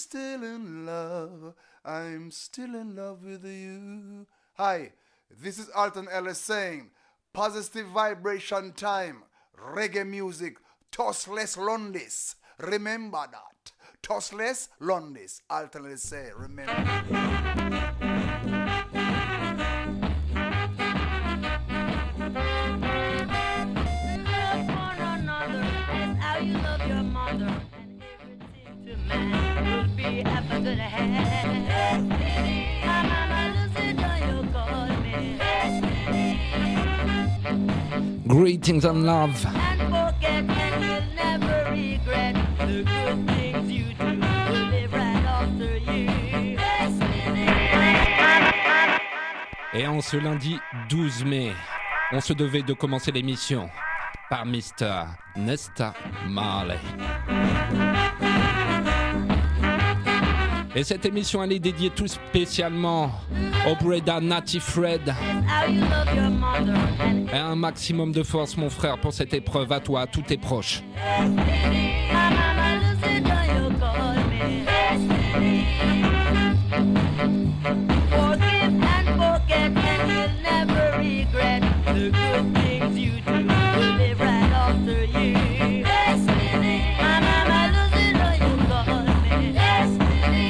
still in love. I'm still in love with you. Hi, this is Alton Ellis saying, positive vibration time, reggae music, Tossless Londis. Remember that. Tossless Londis. Alton Ellis say, remember. You love your mother and everything to man will be ever gonna have. Mama Lucy, don't you call me. Greetings and love. And forget and you'll never regret the good things you do will live right after you. Et en ce lundi 12 mai, on se devait de commencer l'émission par Mr. Nesta Marley. Et cette émission, elle est dédiée tout spécialement au Breda Natty Fred. Et un maximum de force, mon frère, pour cette épreuve, à toi, à tous tes proches. Forgive and forget and you'll never regret the good things you do will live right after you. Destiny, my mama Lucy, don't you call me. Destiny.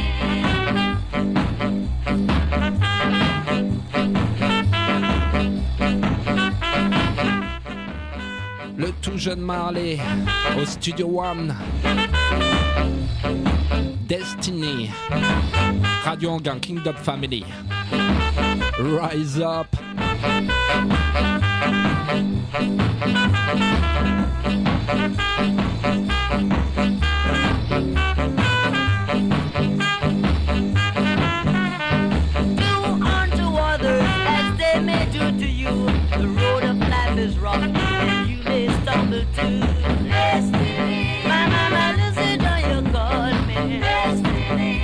Le tout jeune Marley au Studio One. Destiny. Radio Anguin, Kingdom Family. Rise up. Do unto others as they may do to you. The road of life is rough and you may stumble too. Destiny. My mama Lucy, don't you call me. Destiny.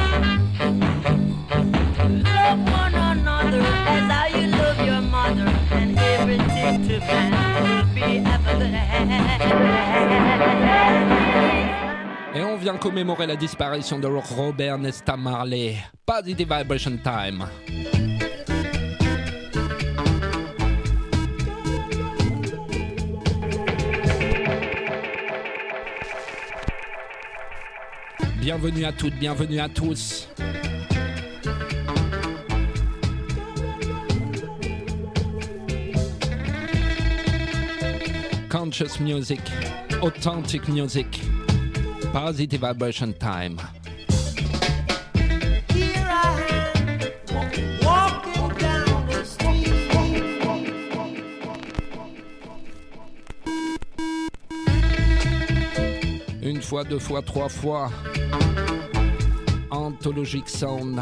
Love one another as how you love your mother, and everything to man will be ever gonna have. Et on vient commémorer la disparition de Robert Nesta Marley. Positive Vibration Time. Bienvenue à toutes, bienvenue à tous. Conscious music, authentic music, positive vibration time. Here I am, walking down the street. Une fois, deux fois, trois fois. Anthologic sound.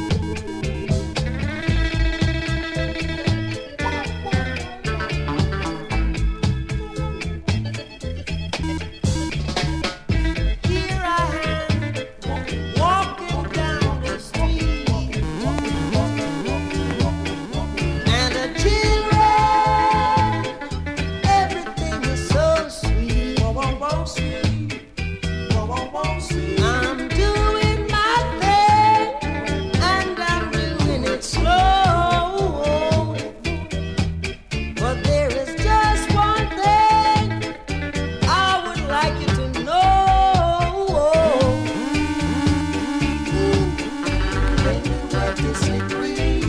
I'm doing my thing, and I'm doing it slow. But there is just one thing I would like you to know. When you get this slippery,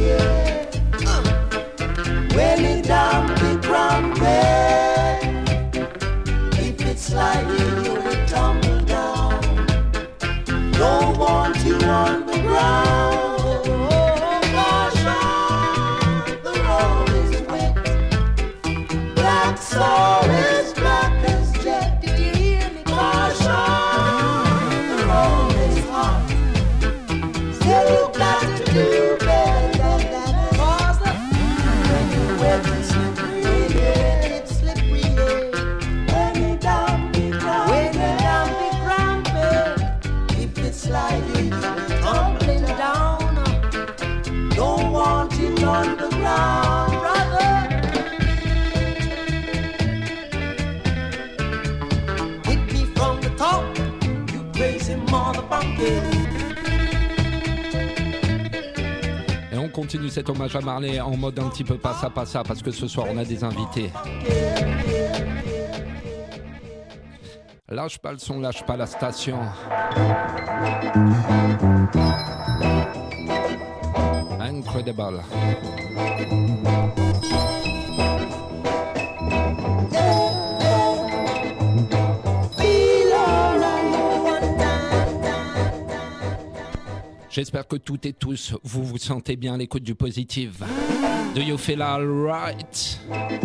when it down the ground there, if it's like you will tumble down. Don't want you on the ground. Caution, the road is wet. Black soul is black as jet. Did you hear me? Caution, the road is hot. Still you got to do better than that. Cause when you wet and slippery, it's slippery. When you down the ground, when you down the ground, babe. If it's sliding, tumbling down, don't want it on the ground, brother. Et on continue cet hommage à Marley en mode un petit peu passa parce que ce soir on a des invités. Lâche pas le son, lâche pas la station. Incredible. J'espère que toutes et tous, vous vous sentez bien à l'écoute du positif. Do you feel alright?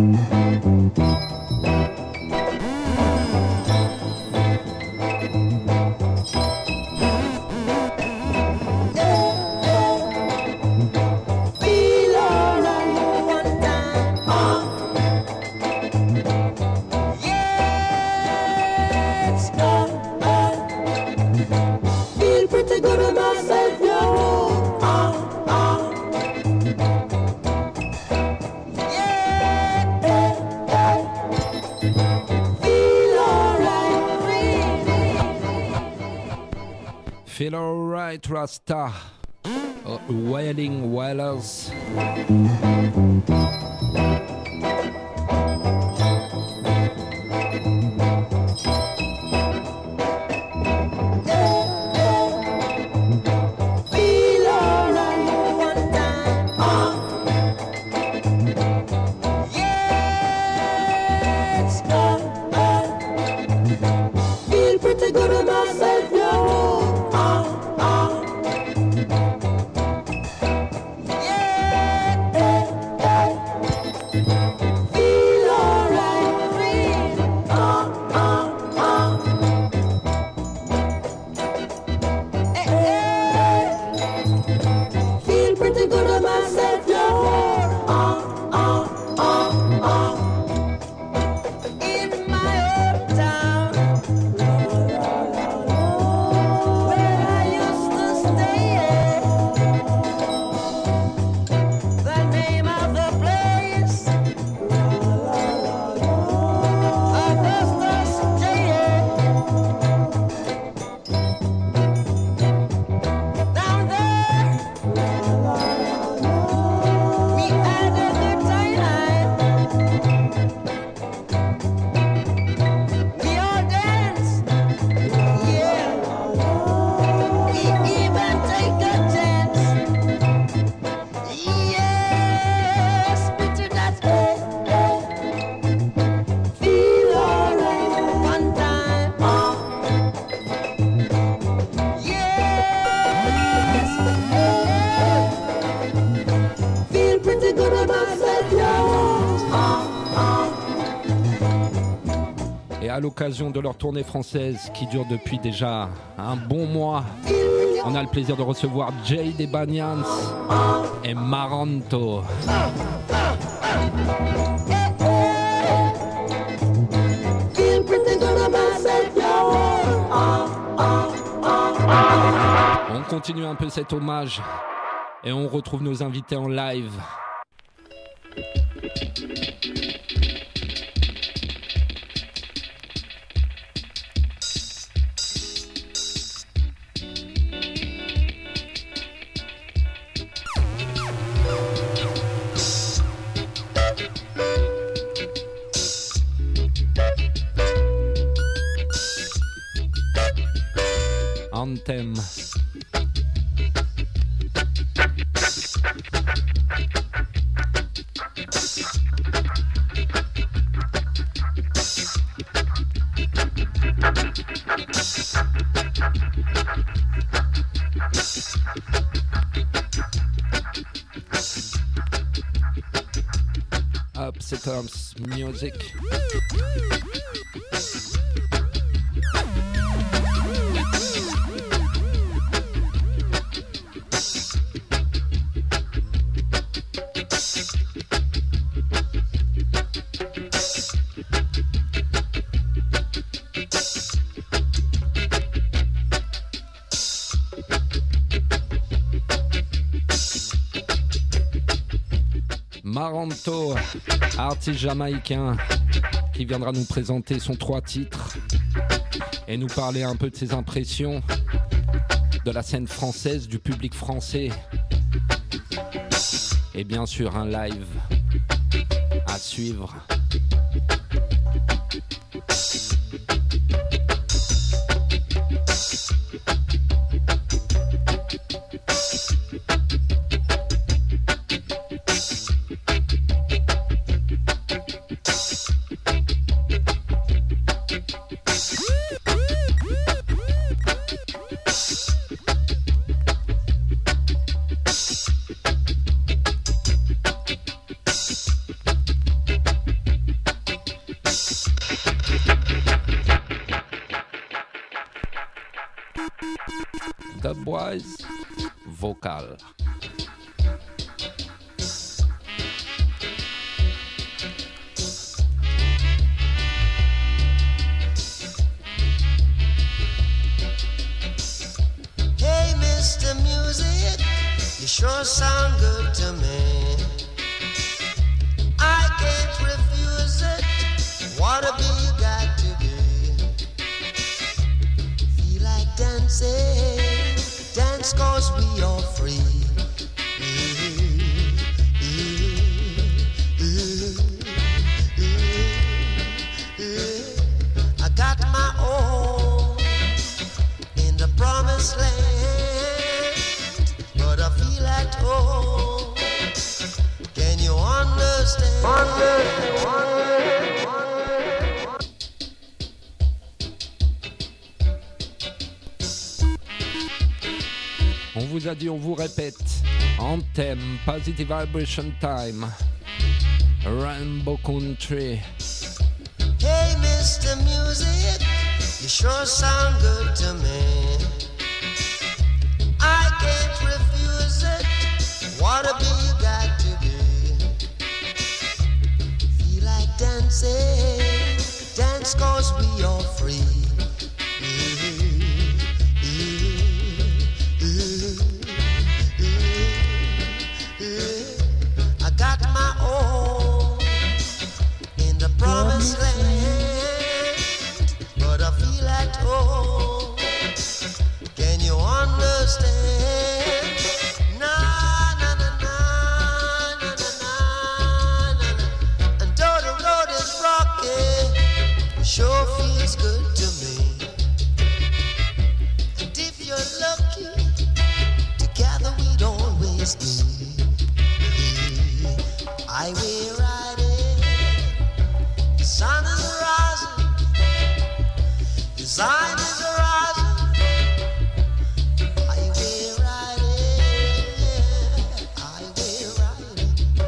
Feel alright, Rasta. Wailing Wailers. À l'occasion de leur tournée française qui dure depuis déjà un bon mois, on a le plaisir de recevoir Jay Debanians et Maranto. On continue un peu cet hommage et on retrouve nos invités en live. Anthem. Upset Arms Music. Maranto, artiste jamaïcain qui viendra nous présenter son 3 titres. et nous parler un peu de ses impressions de la scène française, du public français. Et bien sûr, un live à suivre. Dubwise vocal. Hey, Mr. Music, you sure sound good to me. I can't refuse it. What a bee you got to be. Feel like dancing, dance 'cause we are free. I got my own in the promised land, but I feel at home. Can you understand? On vous a dit, on vous répète. Anthem, Positive Vibration Time, Rainbow Country. Hey, Mr. Music, you sure sound good to me. I can't refuse it. What a bee you got to be. Feel like dancing, dance 'cause we are free. I got my own in the promised land, but I feel at home. Can you understand? Na na na na na na na na. And though the road is rocky, it sure feels good to me. And if you're lucky, together we'd always be. Highway riding, the sun is rising, the sign is rising. Highway riding, highway riding,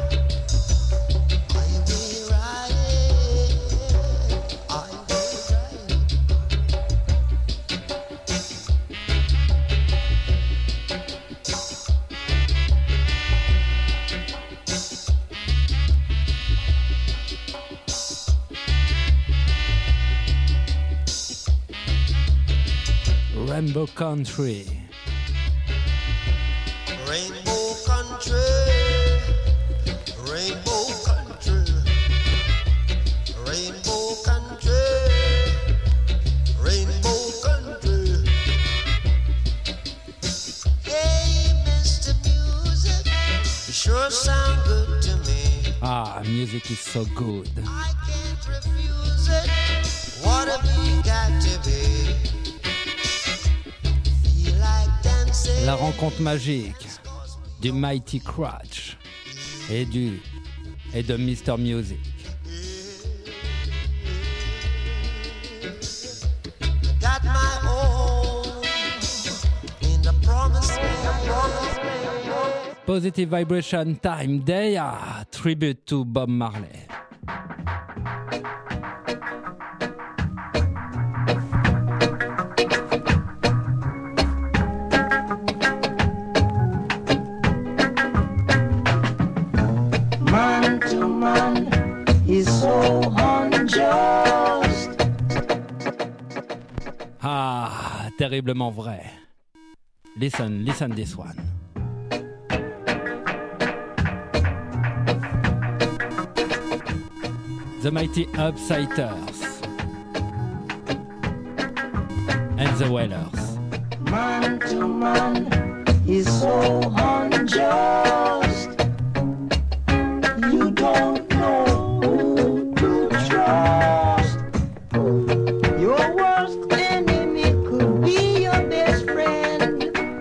highway riding, highway riding. Rainbow Country. Rainbow country, rainbow country, rainbow country, rainbow country. Hey, Mr. Music, you sure sound good to me. Ah, music is so good. I can't refuse it. What have you got to be? Feel like dancing. La rencontre magique du Mighty Crutch et de Mr. Music. Got my own in the promised land. Positive Vibration Time, Daya, tribute to Bob Marley. Man to man is so unjust. Ah, terriblement vrai. Listen this one. The Mighty Upsiders. and the Wailers. Man to man is so unjust. You don't know who to trust. Your worst enemy could be your best friend,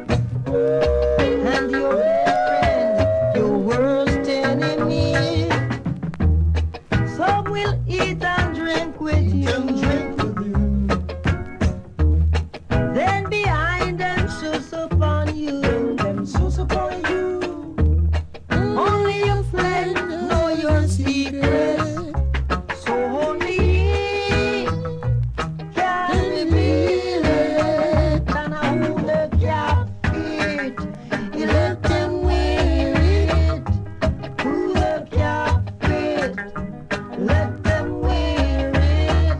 and your best friend, your worst enemy. Some will eat and drink with you. Then behind them sus upon you. Only your friend know your secret. So only he can reveal it. And who the cap it, he let them wear it. Who the cap it, let them wear it.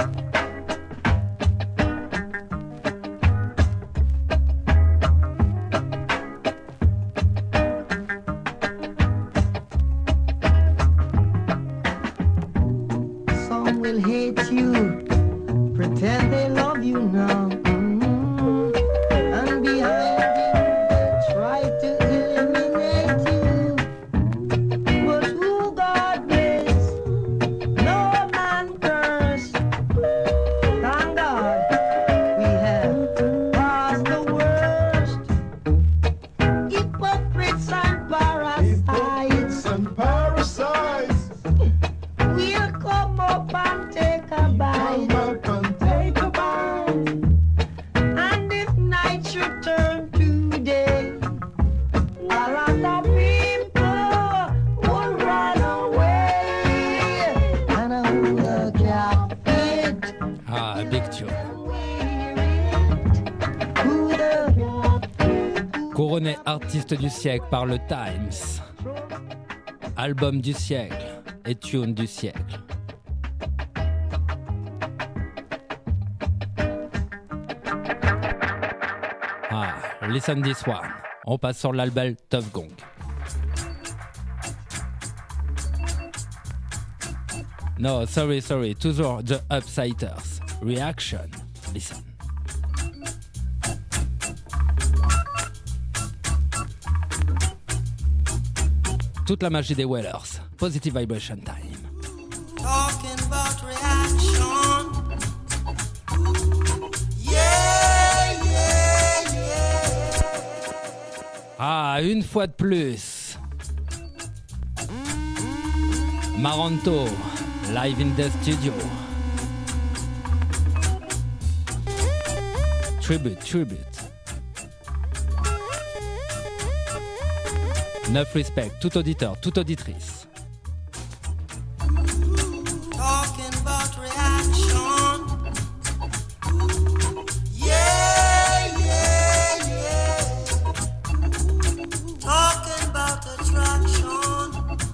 Some will hate you, pretend they love you now. And behind you, they try to eliminate you. But who God bless, no man curse. Thank God we have passed the worst. Hypocrites and parasites. We'll come up and take a bite. And if night should turn to day, a lot of people will run away. And who the cap it, Ah, a big tune. who the cap it. Couronné artiste du siècle par le Times. Album du siècle et tune du siècle. Ah, listen this one. On passe sur l'album Tough Gong. No, sorry, toujours The Upsiders. Reaction. Listen. Toute la magie des Wailers. Positive Vibration Time. Talking about reaction. Yeah, yeah, yeah. Ah, une fois de plus. Maranto, live in the studio. Tribute. Neuf respect, tout auditeur, toute auditrice. Talking about reaction. Yeah, yeah, yeah. Talking about attraction.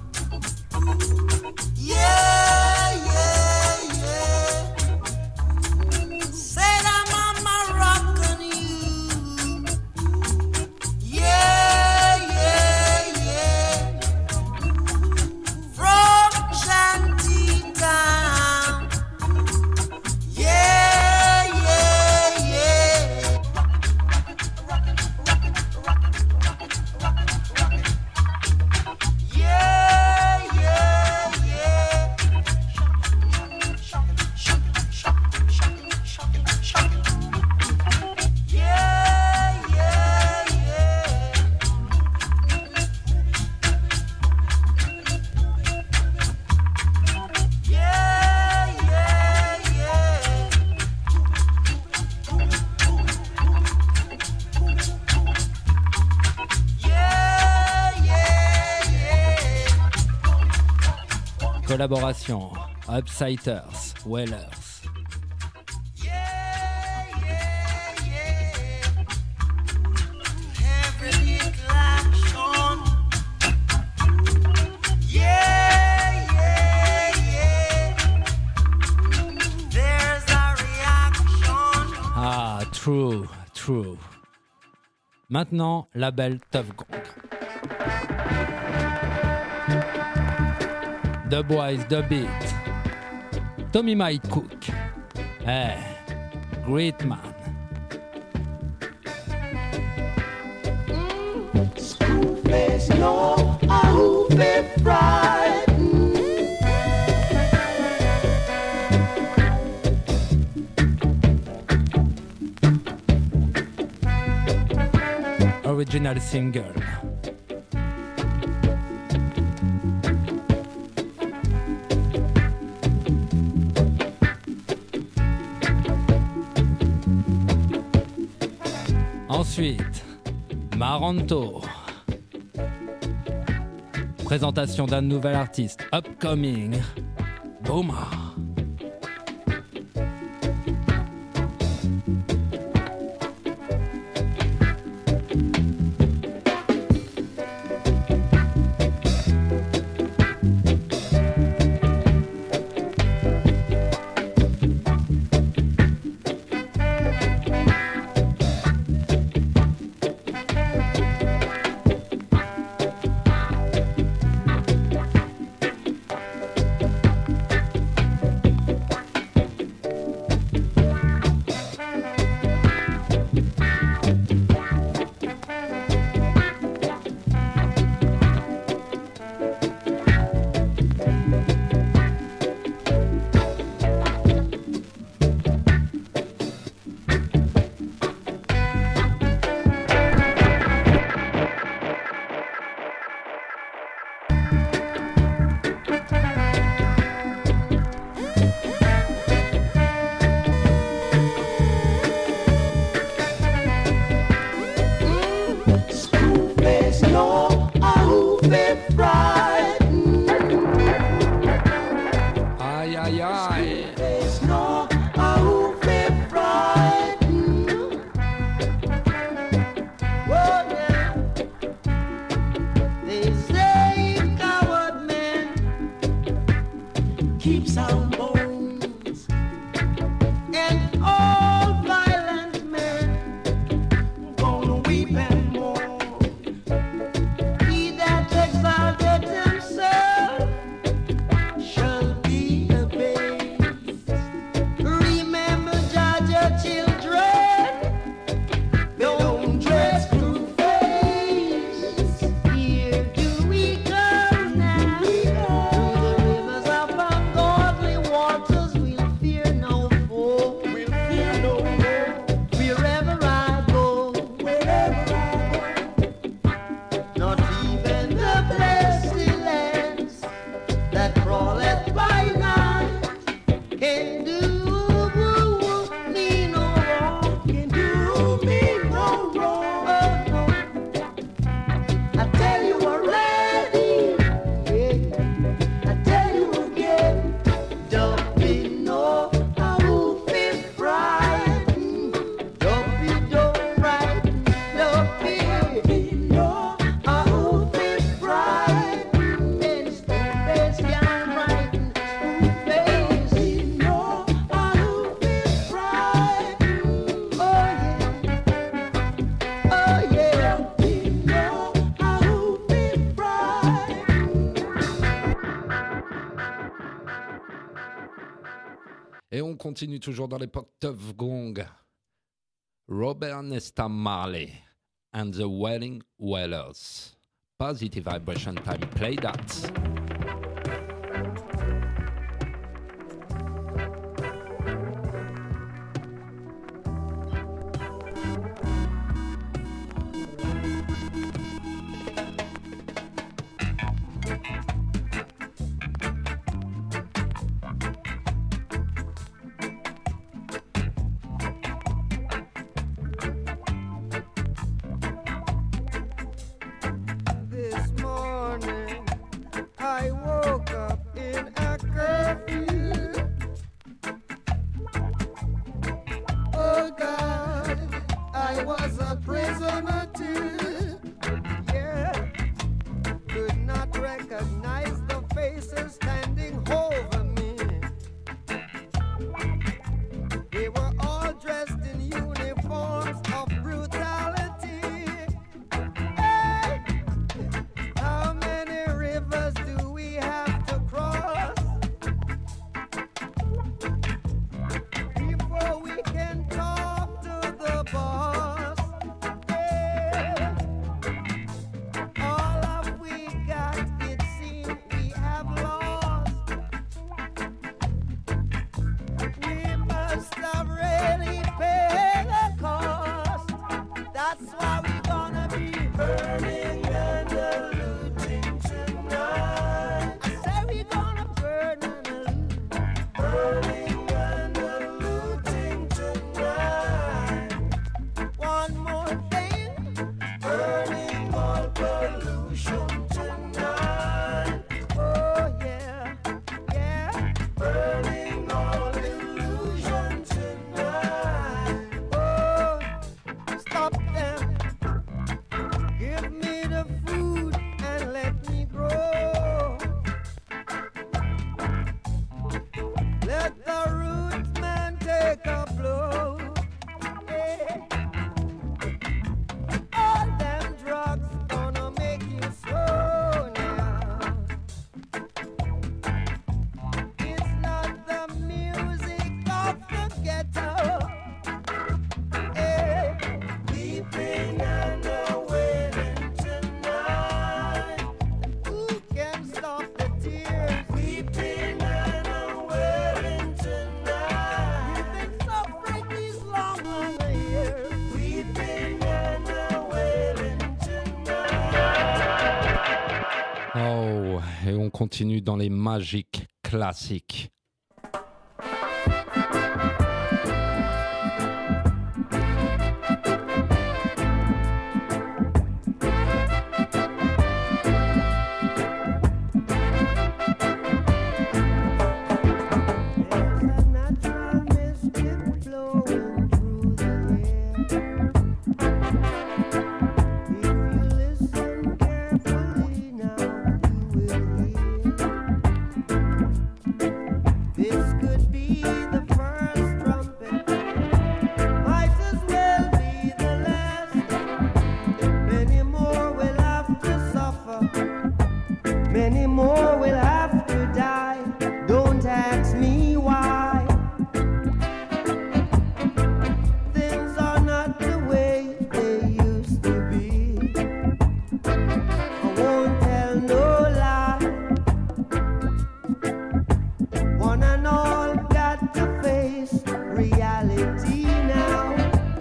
Yeah, yeah, yeah. Said I'm on my rock on you. Yeah, yeah, yeah. From Shantytown. Yeah, yeah, yeah. Yeah, yeah, yeah. Yeah, yeah, yeah. Yeah, yeah, yeah. Yeah, yeah, yeah. Collaboration, Upsiders, Wailers. Yeah, yeah, yeah. Every little action. Yeah, yeah, yeah. There's a reaction. Ah, true. Maintenant, label Tough Gong. The Boys, The Beat. Tommy Mike Cook. Great man. face know how to be frightened. Original single. Ensuite, Maranto. Présentation d'un nouvel artiste, upcoming, Boomer. Et on continue toujours dans l'époque Tuff Gong. Robert Nesta Marley and the Wailing Wailers. Positive Vibration Time. Play that. Before we can talk to the boss, on continue dans les magiques classiques. Many more will have to die. Don't ask me why. Things are not the way they used to be. I won't tell no lie. One and all got to face reality now.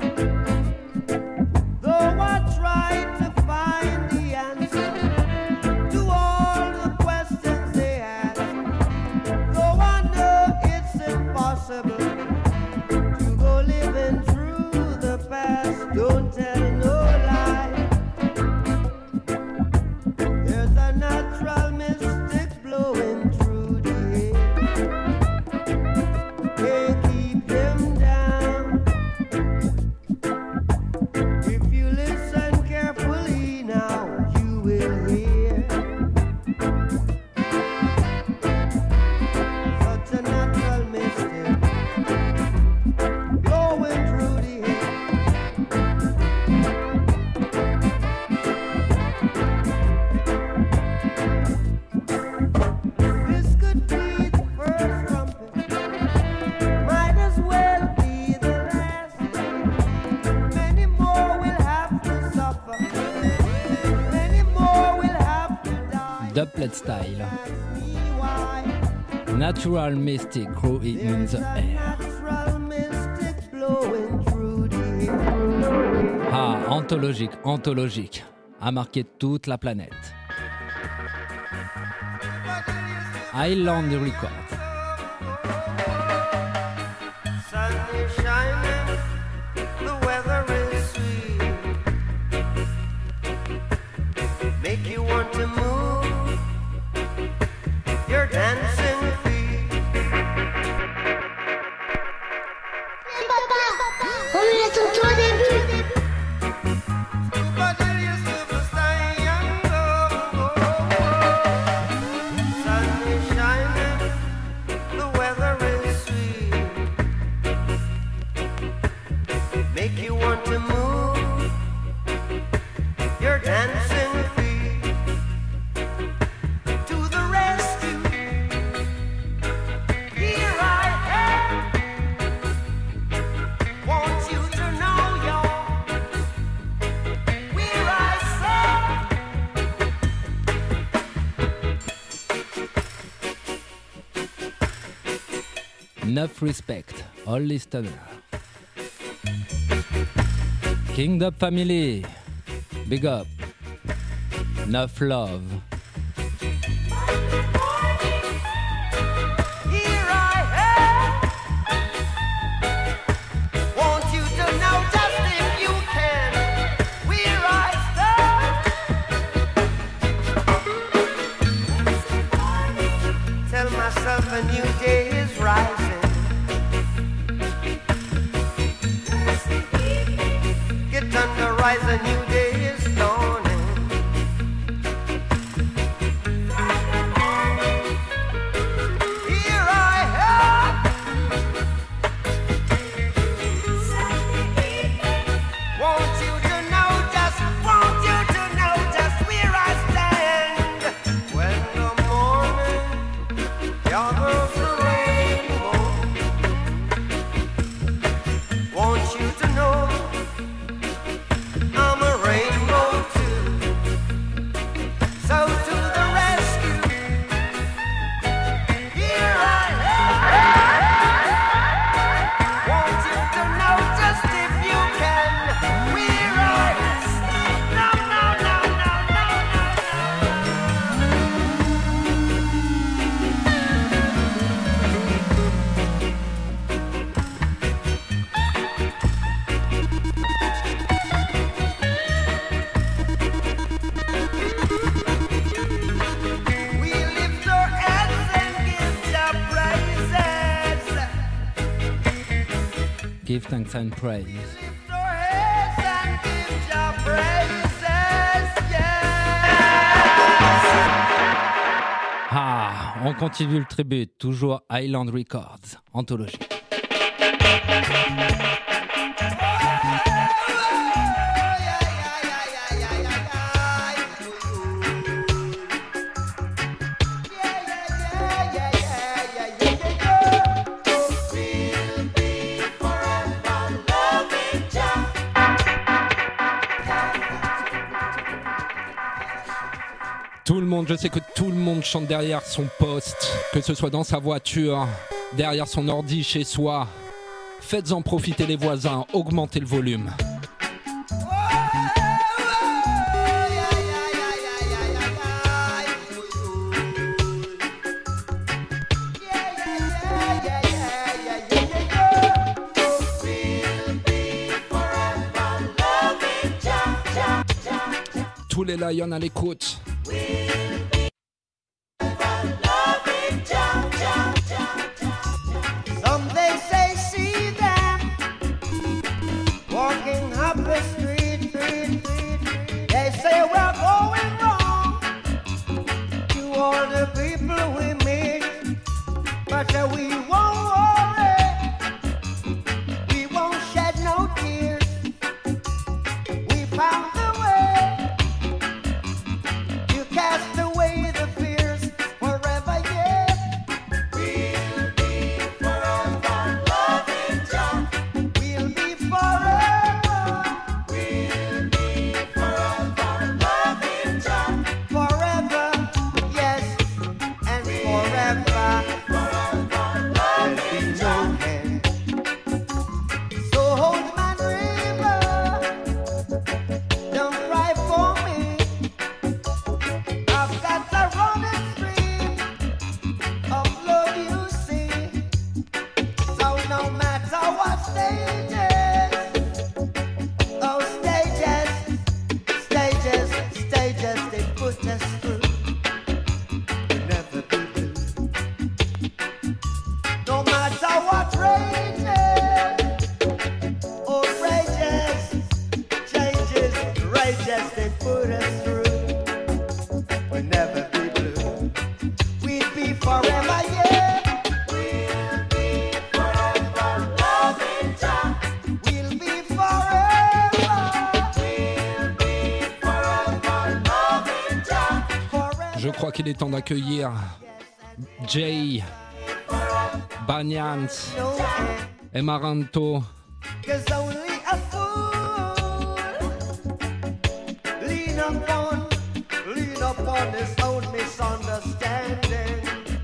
Though I try to find the answer to all the questions they ask, though I know it's impossible to go living through the past. Don't tell no lie. There's a natural mystic blowing through the air. Can't keep him down. If you listen carefully now, you will hear such a natural mystic blowing through the air. This could be the first trumpet, might as well be the last. Many more will have to suffer, many more will have to die. Dubplate style. Ask me why. Natural Mystic Crew in There's the a air. natural mystic blowing through the air. Ah, anthologique, a marqué toute la planète. Island Records. Sun is shining, the weather is sweet. Make you want to move your dancing feet. Sun is shining, the weather is sweet. Make you want to move your dancing feet. To the rescue, here I am. Want you to know you're where I saw. Enough respect, all listeners. Kingdom family, big up. Enough love. Here I am. Want you to know just if you can where I stand. Tell myself a new day is rising. Get under, rise, a new day is dawning. Here I am. Want you to know just where I stand. When the morning gathers the rainbow, want you to know I'm a Give thanks and praise. Lift our heads and give Jah praises, yes. Ah, on continue le tribut, toujours Island Records, anthologie. Tout le monde, je sais que tout le monde chante derrière son poste, que ce soit dans sa voiture, derrière son ordi chez soi. Faites-en profiter les voisins, augmentez le volume. Tous les Lions à l'écoute. Some they say see them walking up the street. They say we're going wrong to all the people we meet, but we won't worry, we won't shed no tears. We found the way to cast away the fears forever, yeah. We'll be forever loving Jah. We'll be forever. We'll be forever loving Jah. Forever, yes, and forever. There'll be no end. So hold my river, don't cry for me. I've got a running stream of love, you see. So no matter what stages, oh stages, they put us through, we'll never be blue. No matter what rages, oh rages, they put us through, we'll never be blue. We'd be forever, yeah. We'll be forever loving Jah. We'll be forever. We'll be forever loving Jah. Forever. Je crois qu'il est temps d'accueillir Jay, Banyans, No end. Emaranto. 'Cause only a fool lean upon his own misunderstanding.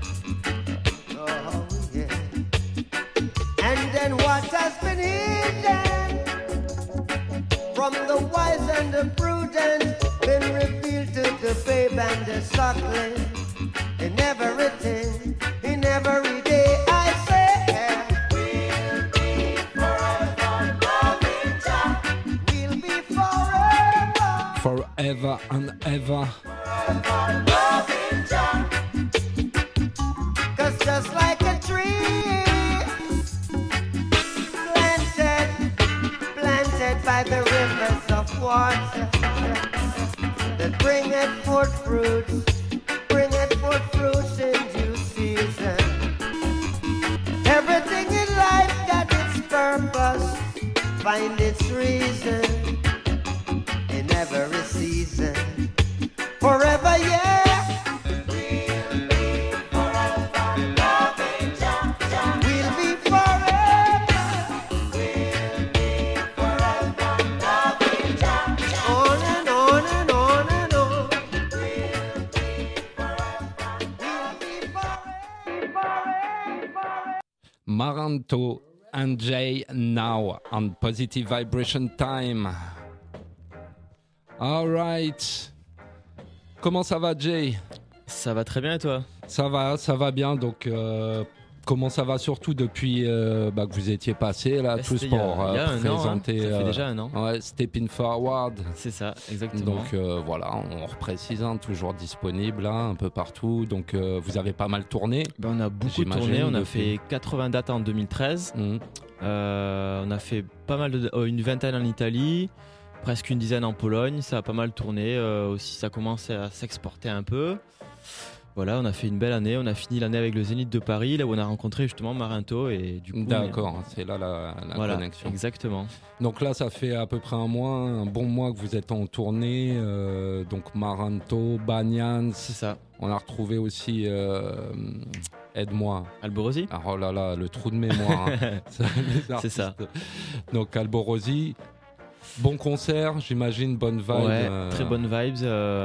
Oh yeah. And then what has been hidden from the wise and the prudent been revealed to the babe and the suckling. In everything, in every day, I say. We'll be forever loving Jah. We'll be forever, Forever and ever. loving Jah. 'Cause just like a tree planted by the rivers of water that bringeth forth fruits in due season. Everything in life got its purpose, find its reason in every season. Forever, yeah. We'll be forever loving Jah. We'll be forever. We'll be forever loving Jah. On and on and on and on. We'll be forever. Maranto and Jay now on Positive Vibration Time. All right. Comment ça va, Jay? Ça va très bien et toi? Ça va bien. Donc, Comment ça va surtout depuis que vous étiez passé là, tous C'était il y a- pour il y a un an, hein. présenter Ça fait déjà un an. ouais, Stepping Forward. C'est ça, exactement. Donc voilà, on reprécise, hein, toujours disponible hein, un peu partout. Donc vous avez pas mal tourné. Ben, on a beaucoup J'imagine, tourné, on a depuis. fait 80 dates en 2013. Mhm. On a fait pas mal une vingtaine en Italie, presque une dizaine en Pologne. Ça a pas mal tourné. Aussi, ça commence à s'exporter un peu. Voilà, on a fait une belle année. On a fini l'année avec le Zénith de Paris, là où on a rencontré justement Marinto et du coup. D'accord, c'est là la Voilà, connexion. exactement. Donc là, ça fait à peu près un bon mois que vous êtes en tournée. Donc Maranto, Banyans. C'est ça. On a retrouvé aussi, aide-moi. Alborosi. Ah, oh là là, le trou de mémoire. Hein. C'est ça. Donc Alborosi, bon concert, j'imagine, bonne vibe. Ouais, très bonne vibes.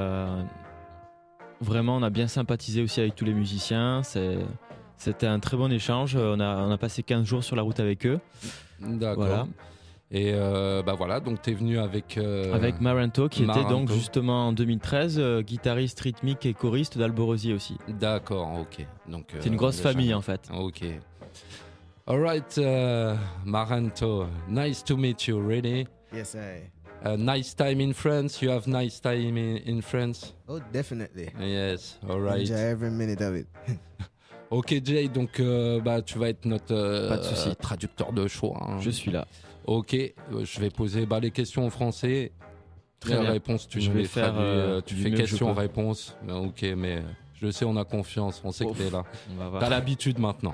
Vraiment, on a bien sympathisé aussi avec tous les musiciens. C'était un très bon échange. On a passé 15 jours sur la route avec eux. D'accord. Voilà. Et voilà, donc tu es venu avec. Avec Maranto, qui était donc Maranto. justement en 2013 guitariste rythmique et choriste d'Alborosi aussi. D'accord, ok. Donc, C'est une grosse déjà- famille en fait. Ok. Alright, Maranto, nice to meet you, really. Yes, I. Nice time in France. You have nice time in France. Oh, definitely. Yes, alright. Enjoy every minute of it. Ok, Jay, donc tu vas être notre Pas de souci. traducteur de choix. Hein. Je suis là. Ok, je vais poser les questions en français. Très Les bien. réponses, tu Je nous vais les faire, traduis. Tu du fais mieux que je questions-réponses. Ok, mais je sais, on a confiance. On sait que Ouf. t'es là. On va voir. T'as l'habitude maintenant.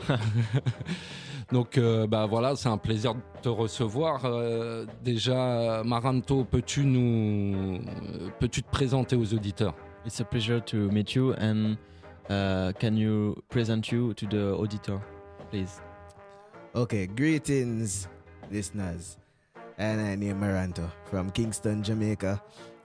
Donc voilà, c'est un plaisir de te recevoir. Déjà, Maranto, peux-tu te présenter aux auditeurs? It's a pleasure to meet you and can you present you to the auditor, please? Okay, greetings, listeners. And I name Maranto from Kingston, Jamaica.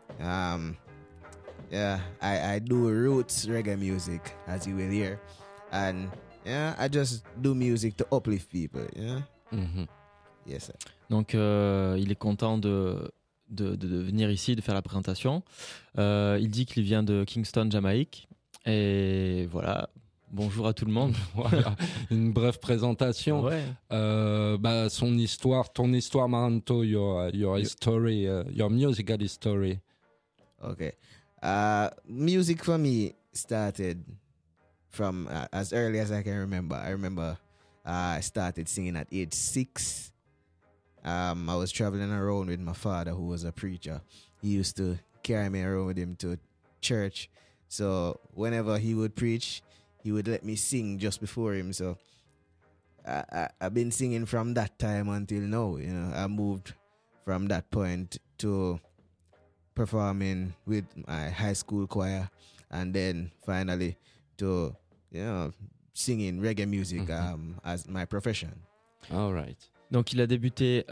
Yeah, I do roots reggae music, as you will hear. And yeah, I just do music to uplift people, yeah? Mhm. Yes, sir. Donc il est content de venir ici, de faire la présentation. Il dit qu'il vient de Kingston, Jamaïque. Et voilà, bonjour à tout le monde. Voilà, une brève présentation. Ouais. Son histoire, ton histoire, Maranto, your history, your musical history. Okay. Music for me started from as early as I can remember. I remember I started singing at age 6. I was traveling around with my father, who was a preacher. He used to carry me around with him to church. So whenever he would preach, he would let me sing just before him. So I've been singing from that time until now. You know, I moved from that point to performing with my high school choir, and then finally to singing reggae music as my profession. All right. Donc il a débuté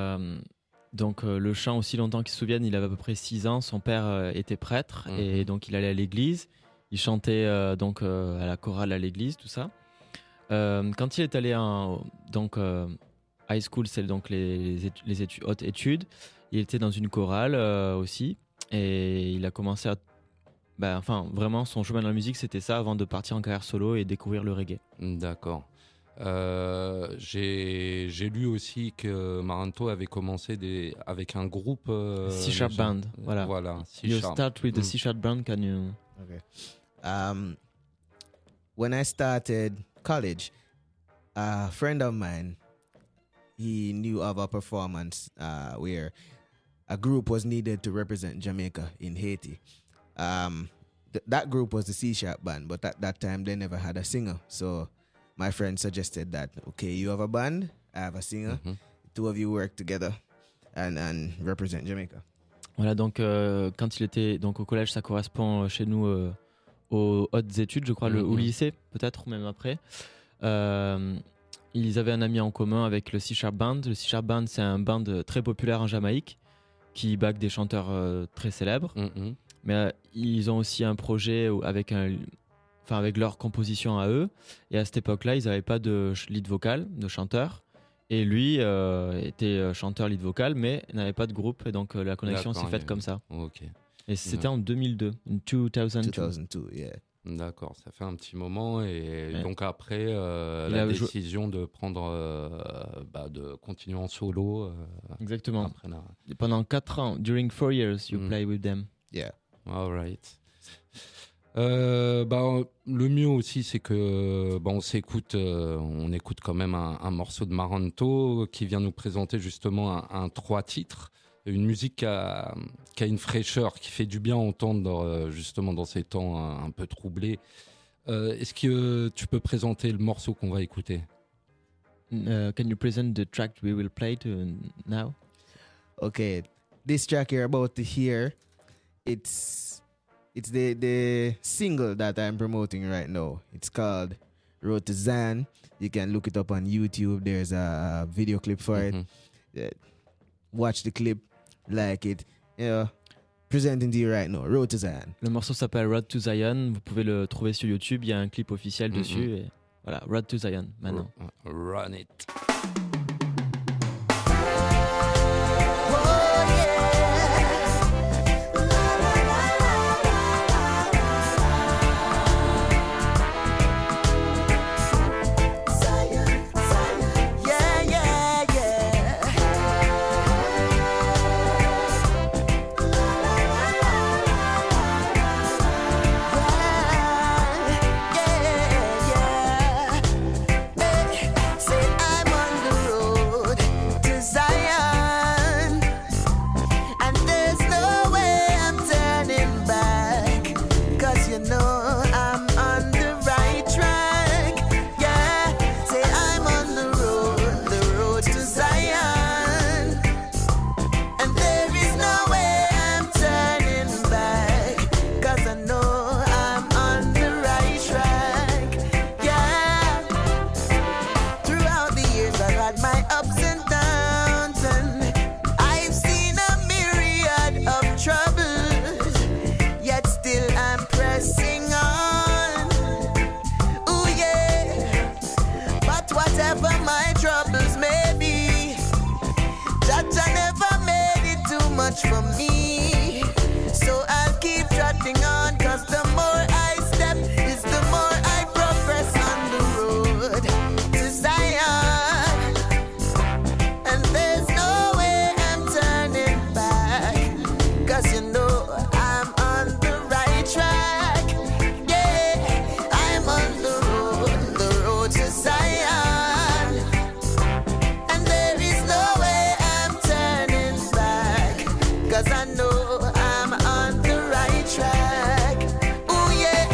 le chant aussi longtemps qu'il se souvienne. Il avait à peu près 6 ans. Son père était prêtre et donc il allait à l'église. Il chantait à la chorale à l'église, tout ça. Quand il est allé high school, c'est donc les hautes études. Il était dans une chorale aussi et il a commencé à vraiment son chemin dans la musique, c'était ça avant de partir en carrière solo et découvrir le reggae. D'accord. J'ai lu aussi que Maranto avait commencé avec un groupe C-Sharp déjà. Band, voilà. You C-Sharp. start with the C-Sharp Band, can you? Okay. When I started college, a friend of mine, he knew of a performance where a group was needed to represent Jamaica in Haiti. That group was the C-Sharp Band, but at that time they never had a singer. So my friend suggested that, okay, you have a band, I have a singer, two of you work together and represent Jamaica. Voilà, donc quand il était donc au collège, ça correspond chez nous aux hautes études, je crois, au lycée, peut-être, ou même après. Ils avaient un ami en commun avec le C-Sharp Band. Le C-Sharp Band, c'est un band très populaire en Jamaïque qui back des chanteurs très célèbres. Mais ils ont aussi un projet avec leur composition à eux. Et à cette époque-là, ils n'avaient pas de lead vocal, de chanteur. Et lui était chanteur lead vocal, mais n'avait pas de groupe. Et donc la connexion s'est faite comme ça. Ok. Et c'était en 2002, in 2002. 2002, yeah. D'accord, ça fait un petit moment et Ouais. donc après Il la a joué- décision de prendre, de continuer en solo. Exactement. Après là. Et pendant 4 ans, during 4 years, you Mm. play with them. Yeah. All right. Le mieux aussi, c'est que on écoute quand même un morceau de Maranto qui vient nous présenter justement un 3 titres, une musique qui a une fraîcheur, qui fait du bien à entendre justement dans ces temps un peu troublés. Est-ce que tu peux présenter le morceau qu'on va écouter? Can you present the track we will play now? Okay, this track you're about to hear, it's the single that I'm promoting right now. It's called Road to Zion. You can look it up on YouTube. There's a video clip for it. Watch the clip, like it. Presenting to you right now, Road to Zion. Le morceau s'appelle Road to Zion. Vous pouvez le trouver sur YouTube. Il y a un clip officiel dessus. Et voilà, Road to Zion maintenant. Run it. For me, so I'll keep trotting on, 'cause the more I step is the more I progress on the road to Zion, and there's no way I'm turning back, 'cause you know I'm on the right track. Yeah, I'm on the road to Zion, and there is no way I'm turning back, 'cause I know I'm on the right track. Ooh yeah,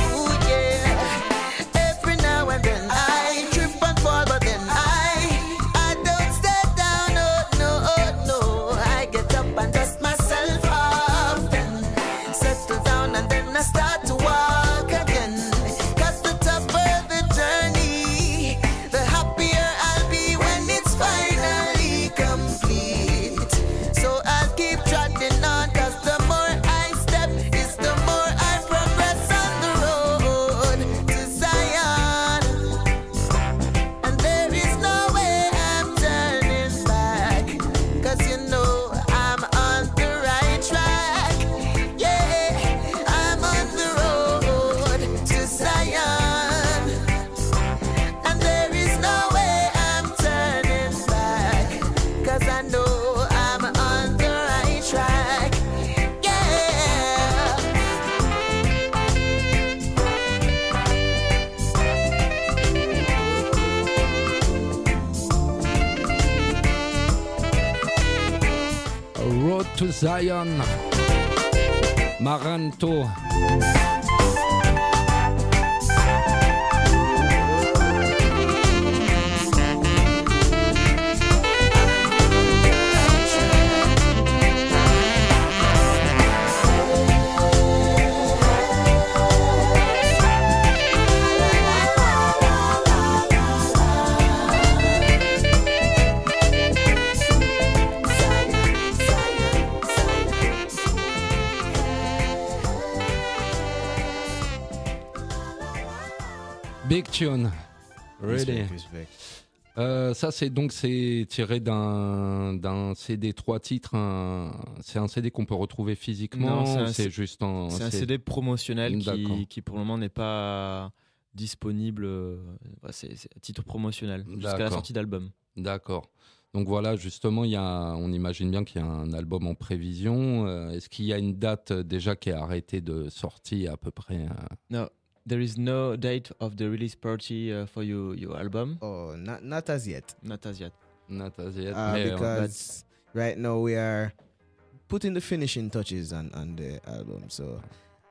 every now and then I trip and fall, but then I don't stay down, oh no, I get up and dust myself off, then settle down and then I start to walk again, 'cause the tougher the journey, the happier I'll be when it's finally complete. So I'll keep trotting on, 'cause the more I step is the more I progress on the road to Zion, and there is no way I'm turning back, 'cause you know I'm on the right track. Yeah, I'm on the road to Zion, and there is no way I'm turning back, 'cause I know I'm on the right track. Yeah. Road to Zion. Maranto. Big tune. Really. Respect. Ça, c'est tiré d'un CD 3 titres. C'est un CD qu'on peut retrouver physiquement. Non, c'est juste un. C'est un CD promotionnel D'accord. qui pour le moment n'est pas disponible. C'est à titre promotionnel jusqu'à la D'accord. sortie d'album. D'accord. Donc voilà, justement, on imagine bien qu'il y a un album en prévision. Est-ce qu'il y a une date déjà qui est arrêtée de sortie à peu près No, there is no date of the release party for your album. Oh, not as yet. Not as yet. Not as yet, mais, Because right now we are putting the finishing touches on the album. So,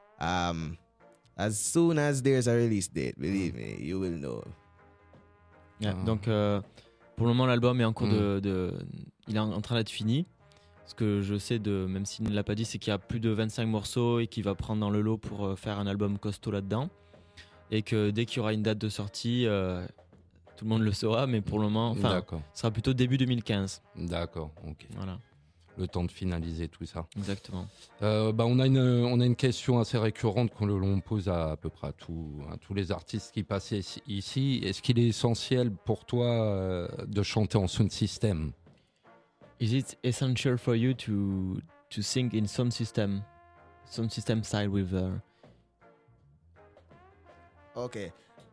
as soon as there's a release date, believe me, you will know. Yeah, Ah. donc pour le moment l'album est en cours il est en train d'être fini. Ce que je sais même s'il ne l'a pas dit, c'est qu'il y a plus de 25 morceaux et qu'il va prendre dans le lot pour faire un album costaud là-dedans. Et que dès qu'il y aura une date de sortie, tout le monde le saura, mais pour le moment, D'accord. ce sera plutôt début 2015. D'accord, ok. Voilà, Le temps de finaliser tout ça. exactement. On a une question assez récurrente que l'on pose à peu près à tous les artistes qui passent ici. Est-ce qu'il est essentiel pour toi de chanter en sound system? Is it essential for you to sing in sound system style with Okay.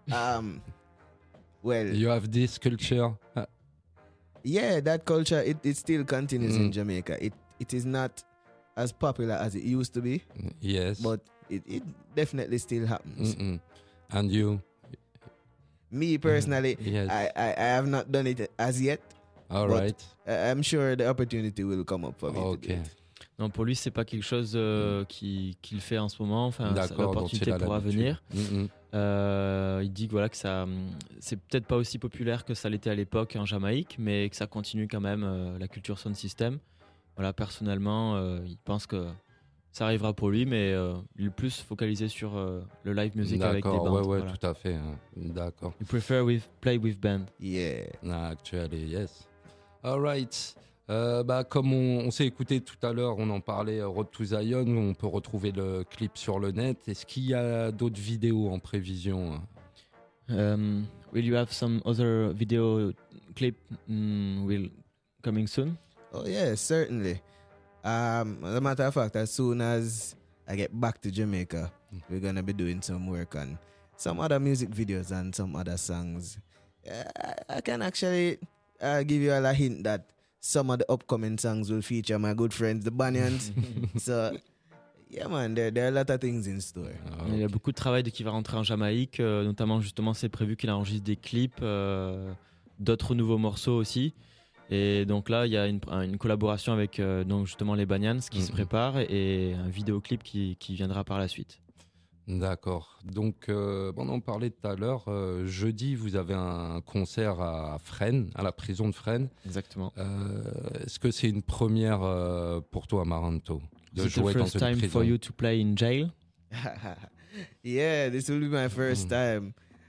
Well, You have this culture? yeah, that culture it still continues in Mm. Jamaica. It is not as popular as it used to be, Yes. but it definitely still happens. Mm-mm. And you? Me personally, Yes. I have not done it as yet. All but- right. I'm sure the opportunity will come up for me to Ok. do it. Non, pour lui, c'est pas quelque chose qu'il fait en ce moment. Enfin, D'accord. dont il l'opportunité a pourra l'habitude. venir. Mm-mm. Il dit que voilà que ça, c'est peut-être pas aussi populaire que ça l'était à l'époque en Jamaïque, mais que ça continue quand même la culture sound system. Voilà, personnellement, il pense que ça arrivera pour lui, mais il est plus focalisé sur le live music avec des D'accord. bandes. Ouais, voilà. tout à fait. D'accord. You prefer play with band. Yeah. Actually, yes. All right. Comme on s'est écouté tout à l'heure, on en parlait, Road to Zion, on peut retrouver le clip sur le net. Est-ce qu'il y a d'autres vidéos en prévision? Will you have some other video clip will coming soon? Oh yeah, certainly. As a matter of fact, as soon as I get back to Jamaica, we're gonna be doing some work on some other music videos and some other songs. I can actually give you all a hint that some of the upcoming songs will feature my good friends, the Banyans. So, yeah, man, there are a lot of things in store. Il y a beaucoup de travail qui va rentrer en Jamaïque, notamment justement c'est prévu qu'il enregistre des clips, d'autres nouveaux morceaux aussi. Et donc là il y a une collaboration avec donc justement les Banyans qui se prépare et un vidéoclip qui viendra par la suite. D'accord. Donc, on en parlait tout à l'heure. Jeudi, vous avez un concert à Fresnes, à la prison de Fresnes. Exactement. Est-ce que c'est une première pour toi, Maranto, de Is it the jouer dans first une time prison? for you to play in jail? Yeah, this will be my first time.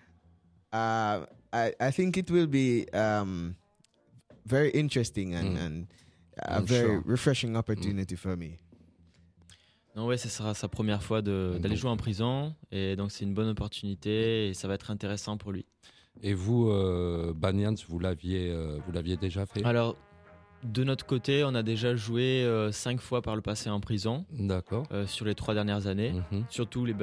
I think it will be very interesting and a I'm very sure. refreshing opportunity for me. Non, ouais, ce sera sa première fois d'aller jouer en prison et donc c'est une bonne opportunité et ça va être intéressant pour lui. Et vous, Banyans, vous l'aviez déjà fait? Alors, de notre côté, on a déjà joué 5 fois par le passé en prison D'accord. sur les 3 dernières années, Mhm. surtout les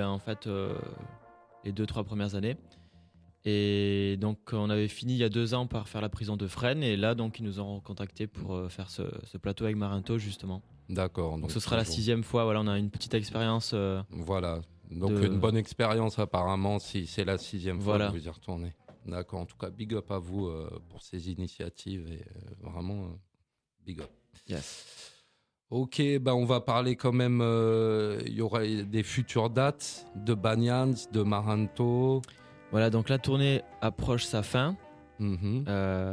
2-3 premières années. Et donc, on avait fini il y a 2 ans par faire la prison de Fresnes et là, donc, ils nous ont contactés pour faire ce plateau avec Maranto justement. D'accord. Donc, ce sera la 6e fois. Voilà, on a une petite expérience. Voilà. Donc, de- une bonne expérience apparemment si c'est la 6e fois Voilà. que vous y retournez. D'accord. En tout cas, big up à vous pour ces initiatives et vraiment big up. Yes. Ok, on va parler quand même. Il y aura des futures dates de Banyans, de Maranto. Voilà, donc la tournée approche sa fin. Mhm.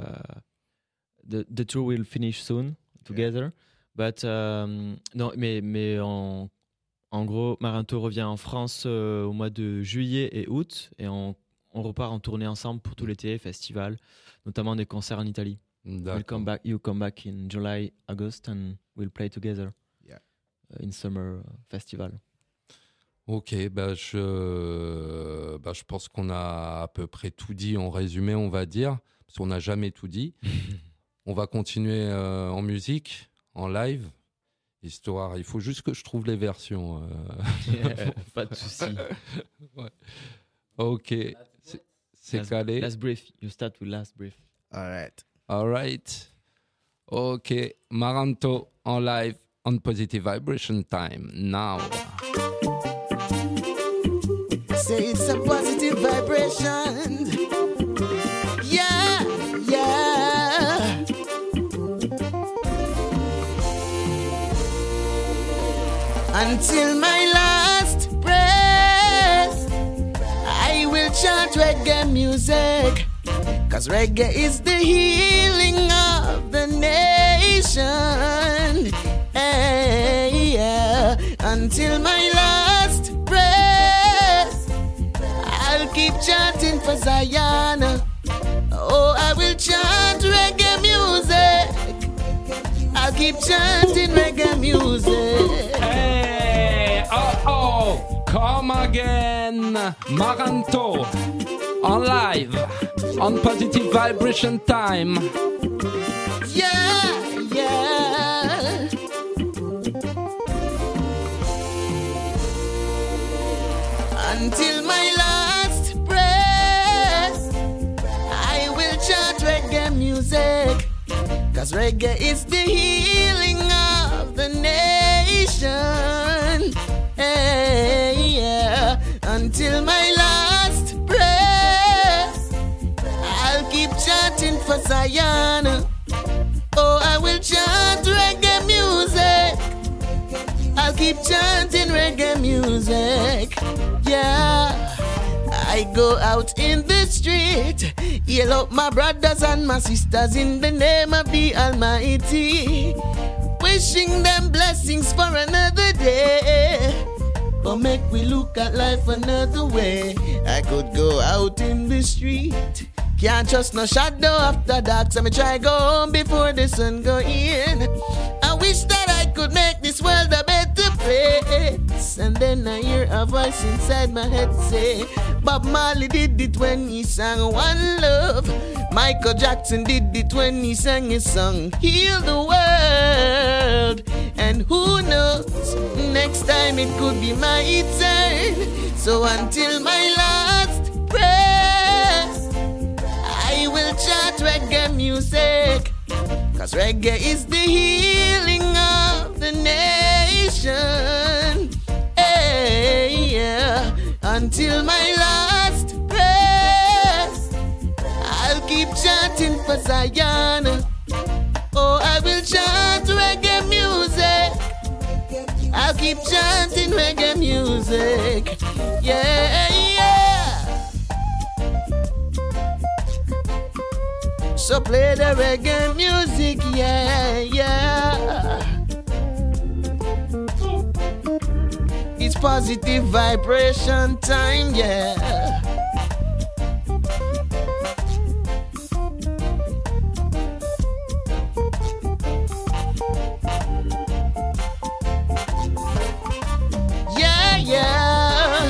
The tour will finish soon together. But non, mais en gros, Maranto revient en France au mois de juillet et août et on repart en tournée ensemble pour tout l'été, festival, notamment des concerts en Italie. D'accord. You come back in July, August and we'll play together. Yeah. In summer festival. Ok, je pense qu'on a à peu près tout dit en résumé, on va dire. parce qu'on n'a jamais tout dit. On va continuer en musique, en live. Histoire, il faut juste que je trouve les versions. Pas de souci. Ouais. Ok, c'est calé. Last brief. You start with last brief. All right. Ok, Maranto en live on Positive Vibration Time now. Say it's a positive vibration. Yeah, yeah. Until my last breath, I will chant reggae music. 'Cause reggae is the healing of the nation. Hey, yeah. Until my last breath, I'll keep chanting for Zion. Oh, I will chant reggae music. I'll keep chanting reggae music. Hey, come again, Maranto, on live, on Positive Vibration Time. Yeah, yeah. Until my last breath, I will chant reggae music. 'Cause reggae is the healing of the nation. Hey, yeah. Until my last breath, I'll keep chanting for Zion. Oh, I will chant reggae music. I'll keep chanting reggae music. Yeah. I go out in the street, yell out my brothers and my sisters in the name of the Almighty, wishing them blessings for another day. But make we look at life another way. I could go out in the street, can't trust no shadow after dark, so me try go home before the sun go in. I wish that I could make this world a better place. And then I hear a voice inside my head say, Bob Marley did it when he sang One Love. Michael Jackson did it when he sang his song Heal the World. And who knows, next time it could be my turn. So until my last breath, I will chant reggae music. 'Cause reggae is the healing of the nation. Hey, yeah. Until my last breath, I'll keep chanting for Zion. Oh, I will chant reggae music. I'll keep chanting reggae music. Yeah, yeah. So play the reggae music, yeah, yeah. It's positive vibration time, yeah. Yeah, yeah.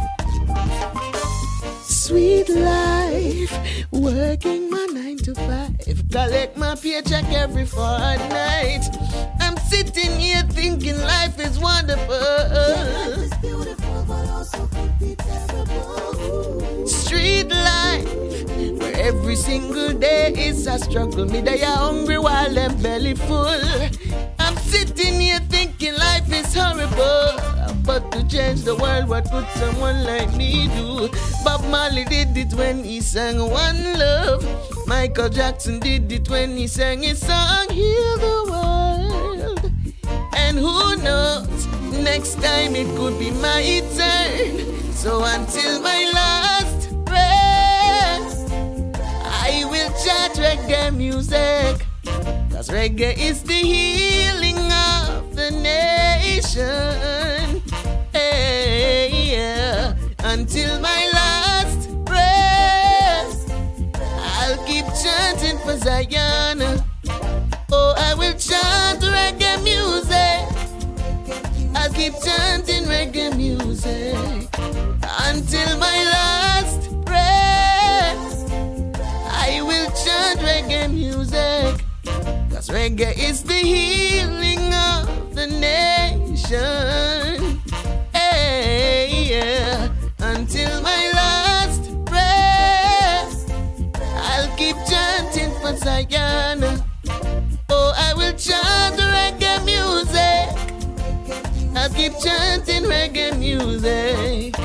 Sweet life, working my 9 to 5, collect my paycheck every fortnight. I'm sitting here thinking life is wonderful. Life is beautiful, but also could be terrible. Street life, where every single day is a struggle. Me they are hungry while them belly full. I'm sitting here thinking life is horrible. But to change the world, what could someone like me do? Bob Marley did it when he sang One Love. Michael Jackson did it when he sang his song Heal the World. And who knows, next time it could be my turn. So until my last breath, I will chant reggae music. 'Cause reggae is the healing of the nation. Hey, yeah. Until my last breath, I'll keep chanting for Zion. Oh, I will chant reggae music. I'll keep chanting reggae music. Until my last breath, I will chant chant reggae music, 'cause reggae is the healing of the nation. Hey, yeah. Until my last breath, I'll keep chanting for Zion. Oh, I will chant reggae music. I'll keep chanting reggae music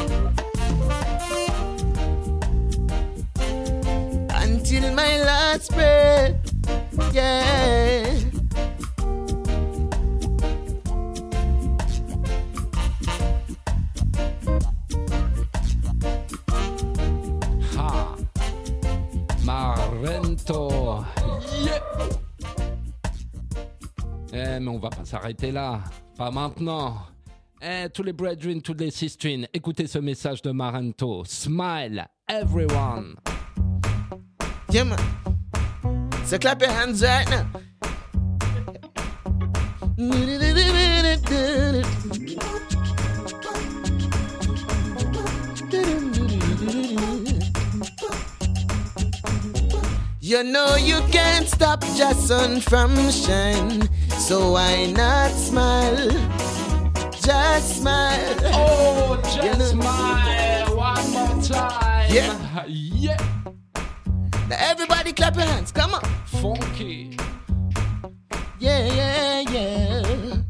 until my last breath. Yeah. Ha. Marento. Yeah. Mais on va pas s'arrêter là. Pas maintenant. Tous les brethren, tous les sisters, écoutez ce message de Marento. Smile, everyone. Yeah, man. So clap your hands right now. You know you can't stop the sun from shine, so why not smile? Just smile. Oh, just You know- smile one more time. Yeah. Yeah. Now everybody clap your hands, come on. Funky. Yeah, yeah, yeah.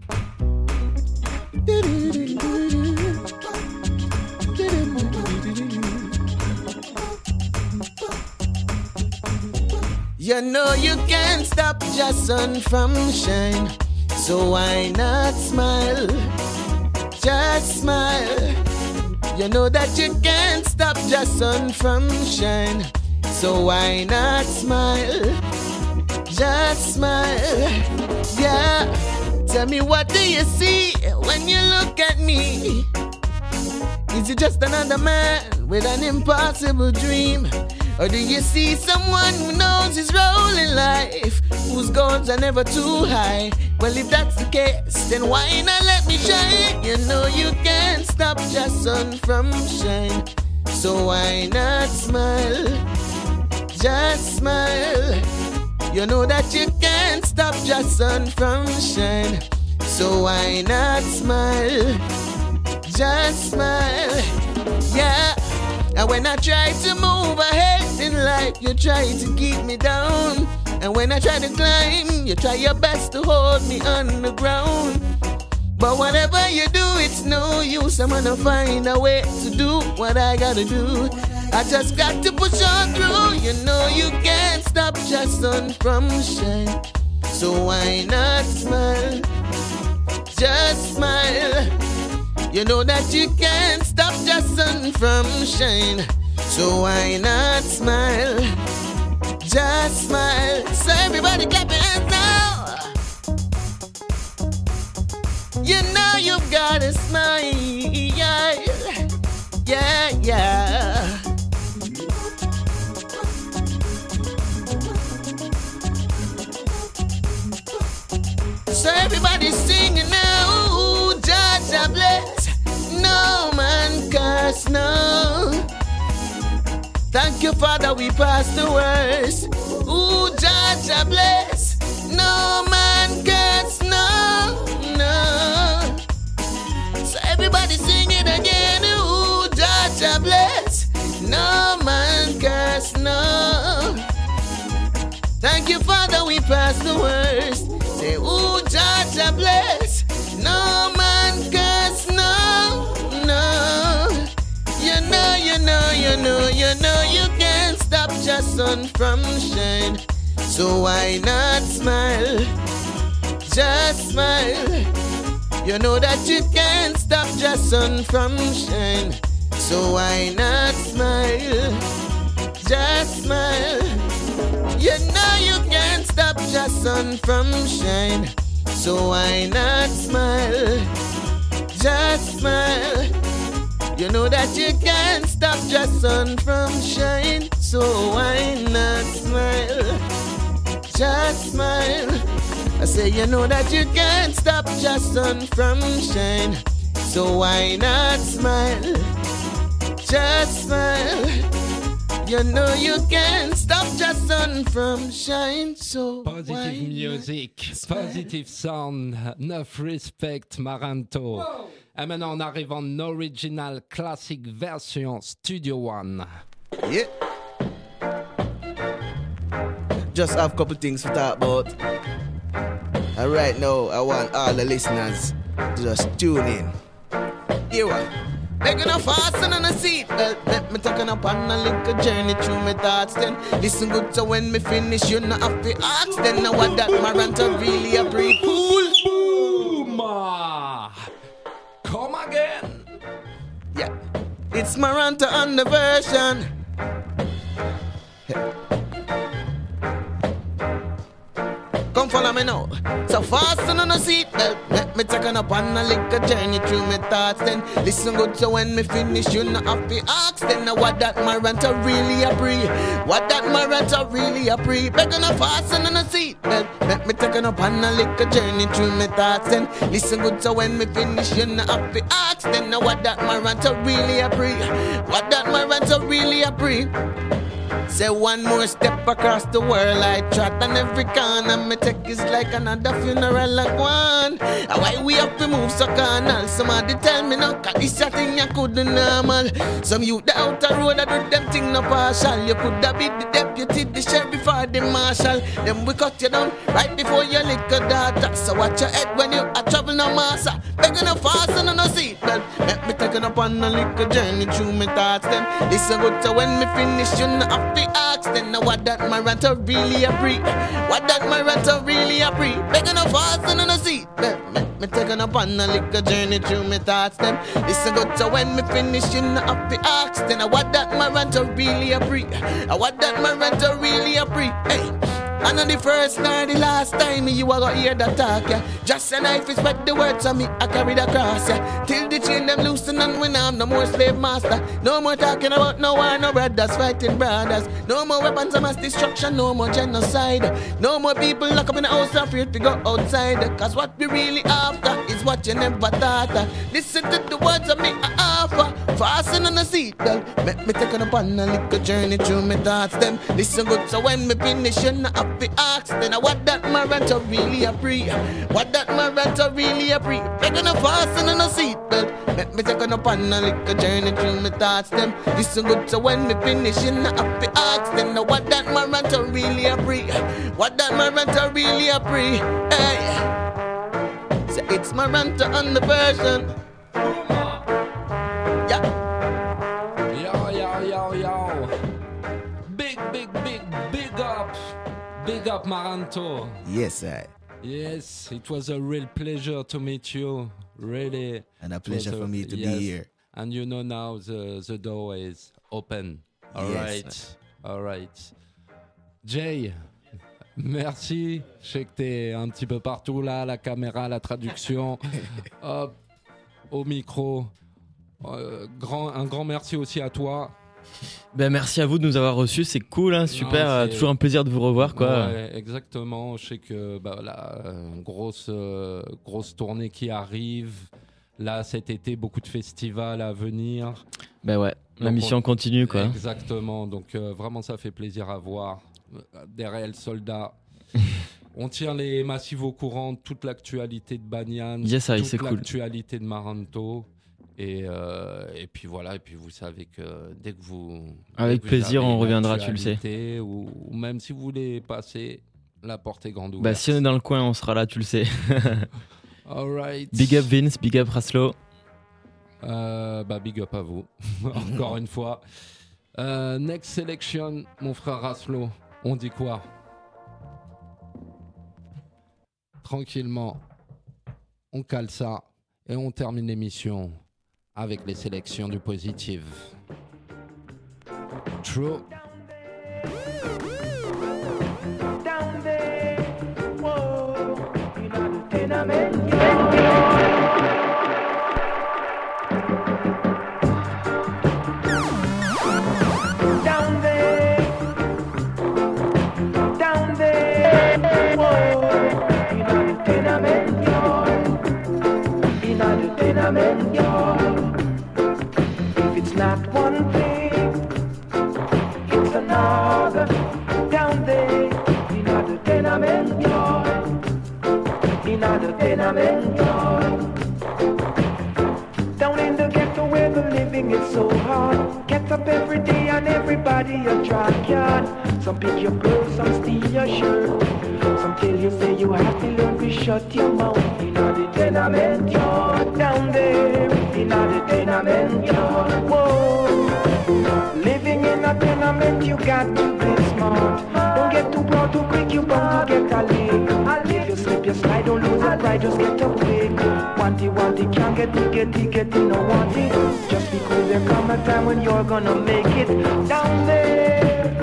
You know you can't stop the sun from shine, so why not smile? Just smile. You know that you can't stop the sun from shine, so why not smile? Just smile. Yeah. Tell me, what do you see when you look at me? Is it just another man with an impossible dream? Or do you see someone who knows his role in life, whose goals are never too high? Well, if that's the case, then why not let me shine? You know you can't stop the sun from shine, so why not smile? Just smile. You know that you can't stop the sun from shine, so why not smile? Just smile. Yeah. And when I try to move ahead in life, you try to keep me down. And when I try to climb, you try your best to hold me on the ground. But whatever you do, it's no use. I'm gonna find a way to do what I gotta do. I just got to push on through. You know you can't stop the sun from shine, so why not smile? Just smile. You know that you can't stop the sun from shine, so why not smile? Just smile. So everybody clap your hands now. You know you've gotta smile. Yeah, yeah. So everybody singing now. Ooh, Judge, I bless. No man curse, no. Thank you, Father, we passed the worst. Ooh, Judge, I bless. No man curse, no, no. So everybody sing it again. Ooh, Judge, I bless. No man curse, no. Thank you, Father, we passed the worst. Say, ooh, Judge, I bless. No man curse, no, no. You know, you can't stop the sun from shine, so why not smile? Just smile. You know that you can't stop the sun from shine, so why not smile? Just smile. You know you can't stop the sun from shine, so why not smile? Just smile. You know that you can't stop the sun from shine, so why not smile? Just smile. I say you know that you can't stop the sun from shine, so why not smile? Just smile. You know you can't stop the sun from shine. So Positive why music, positive sound, enough respect, Maranto. Et maintenant, on arrive en original classic version Studio One. Yeah. Just have a couple things to talk about. And right now, I want all the listeners to just tune in. Here what? Begging a fasten on a seat belt. Let me taking up on a little journey through my thoughts. Then listen good, so when me finish, you not have to ask. Then now what that Maranta really a pre-pool. Boom! Come again! Yeah, it's Maranta on the version. Come follow me now. So fasten on a seatbelt. Let me take up on a little journey through my thoughts. Then listen good, so when me finish, you not have to ask. Then now what that Maranta really a pre? What that Maranta really a pre? Begging a fasten on a seatbelt. Let me take up on a little journey through my thoughts. Then listen good, so when me finish, you not have to ask. Then now what that Maranta really a pre? What that Maranta really a pre? Say one more step across the world, I trot on every corner. Me take is like another funeral like one. Why we have to move so carnal? Somebody tell me now, cause this a thing you couldn't normal. Some you the outer road, I do them thing no partial. You could have be the deputy, the sheriff or the marshal. Then we cut you down right before your little daughter. So watch your head when you are travel no massa. Begging a fasten on a seatbelt. Let me taking up on a little journey through my thoughts. Then listen good, so when me finish, you know have to ask. Then now what that Maranta really a pre? What that Maranta really a pre? Begging a fasten on a seat. Me taking up on a little journey through my thoughts. Then listen good, so when me finish, you know have to ask. Then now what that Maranta really a pre? What that Maranta really a pre? Hey. And on the first nor the last time you a go hear that talk, yeah. Just a knife is spread the words of me, I carry the cross, yeah. Till the chain them loosen and when I'm no more slave master. No more talking about no war, no brothers fighting brothers. No more weapons of mass destruction, no more genocide. No more people locked up in the house afraid to go outside. Cause what we really after is what you never thought. Listen to the words of me, I offer. Fasten on the seatbelt. Let me take on upon a little journey through my thoughts. Them listen good, so when me finish, you not have to ask. Then what that Maranta really a pre? What that Maranta really a pre? Begging a fasten on a seatbelt. Let me take on upon a little journey through my thoughts. Them listen good, so when me finish, you not have to ask. Then what that Maranta really a pre? What that Maranta really a pre? Hey, so it's Maranta on the version. Yo. Big up, Maranto. Yes, sir. Yes, it was a real pleasure to meet you. Really. And a pleasure for me to be here. And you know now the door is open. All right. All right. Jay, merci. Je sais que t'es un petit peu partout là, la caméra, la traduction. Hop, au micro. Un grand merci aussi à toi. Ben merci à vous de nous avoir reçus, c'est cool, hein, super, toujours un plaisir de vous revoir quoi. Ouais, exactement, je sais que grosse tournée qui arrive. Là cet été, beaucoup de festivals à venir. Ben ouais, la mission continue quoi. Exactement, donc vraiment ça fait plaisir à voir. Des réels soldats. On tient les massifs au courant de toute l'actualité de Banyan, toute l'actualité de Maranto. Et puis voilà, et puis vous savez que dès que vous... Avec plaisir, on reviendra, tu le sais. Ou même si vous voulez passer, la porte est grande ouverte. Bah, si on est dans le coin, on sera là, tu le sais. All right. Big up Vince, big up Raslo. Big up à vous, encore une fois. Next selection, mon frère Raslo, on dit quoi? Tranquillement, on cale ça et on termine l'émission avec les sélections du positif. True. Down there, whoa, you know the tenement. Down there, whoa, you know the tenement yard. You know the tenement yard. If it's not one thing, in the tenement yard. Down in the ghetto where the living is so hard. Get up every day and everybody a drag yard. Some pick your purse, some steal your shirt. Some tell you say you have to learn to shut your mouth. In the tenement yard. Down there in the tenement yard. Whoa. Living in a tenement you got to be smart. Don't get too proud too quick, you bound to get a lick. If you slip you slide, don't lose your pride, just get up quick. Want it, can't get it, no want it. Just because there come a time when you're gonna make it. Down there,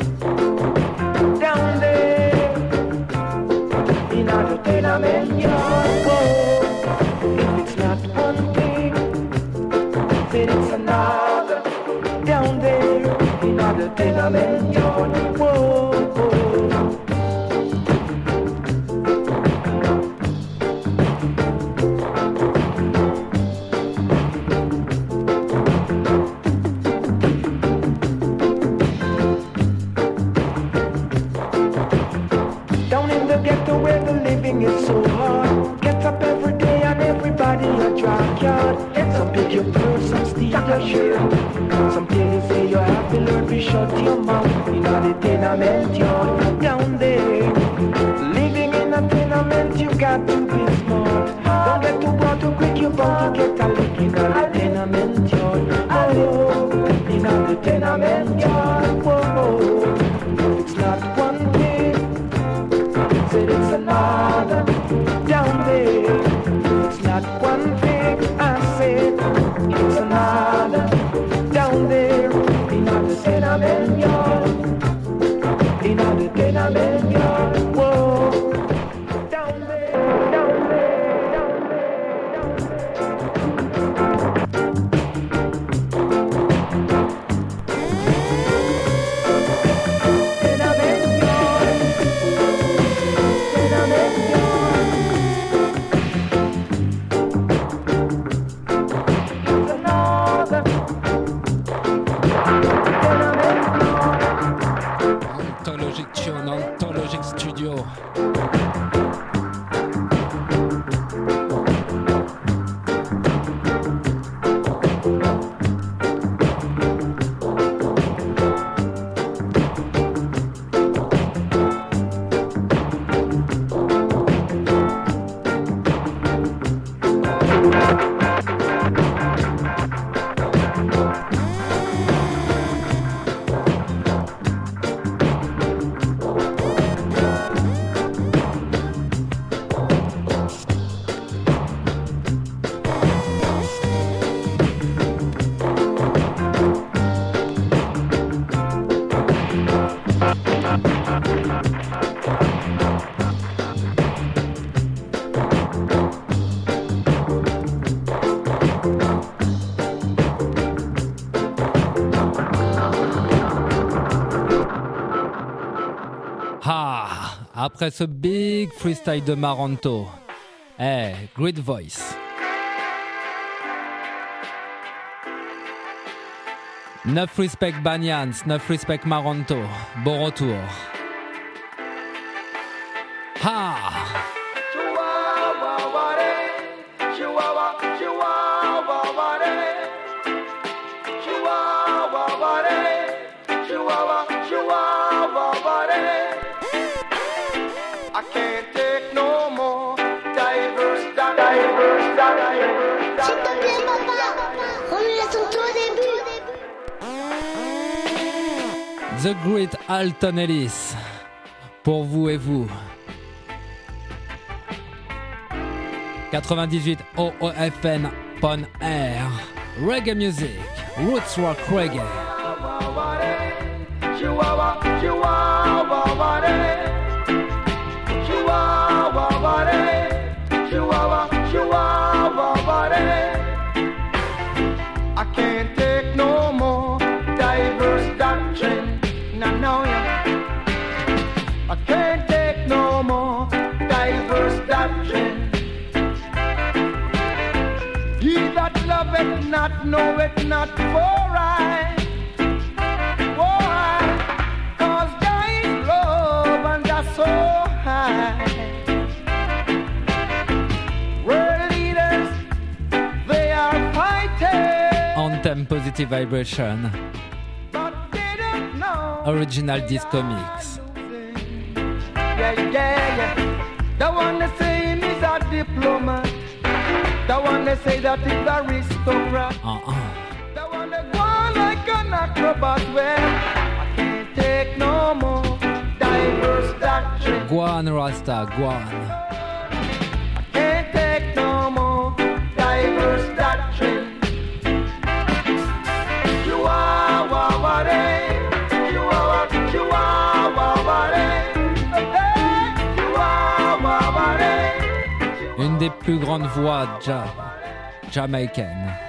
in the tenement yard. Whoa. If it's not one thing, then it's another. Down there, in the tenement yard. Whoa. It's so hard. Get up every day and everybody a drag yard. Some pick your purse, some steal your shirt. Some tell you say you have to learn to shut your mouth. In the tenement yard. Down there, living in a tenement, you got to be smart. Don't get too proud too quick, you're bound to get a lick. In the tenement yard. Oh, in the tenement yard. Whoa, if it's not one thing, said it's another. Down there, it's not one thing. I said it's another. Down there, in the tenement yard. In the tenement yard. Whoa. Down there, down there, down Anthologic Studio. Après ce big freestyle de Maranto, great voice. Neuf respect Banyans, neuf respect Maranto. Bon retour. I can't take no more diverse. S'il te plaît, papa, remets le son au début. The Great Alton Ellis, pour vous et vous. 98 OOFN Pon Air, Reggae Music, Roots Rock Reggae. I can't take no more diverse doctrine. No, I can't take no more diverse doctrine. He that loveth not knoweth not for I. Why? 'Cause God is love and that's so high. Positive Vibration. Original Disco Mix. Yeah. The one they say is a diplomat. The one they say that is a aristocrat. The one they go on like an acrobat. Well, I can't take no more diverse doctrine. Guan Rasta, Guan. Can't take no more diverse doctrine. Une des plus grandes voix jamaïcaines.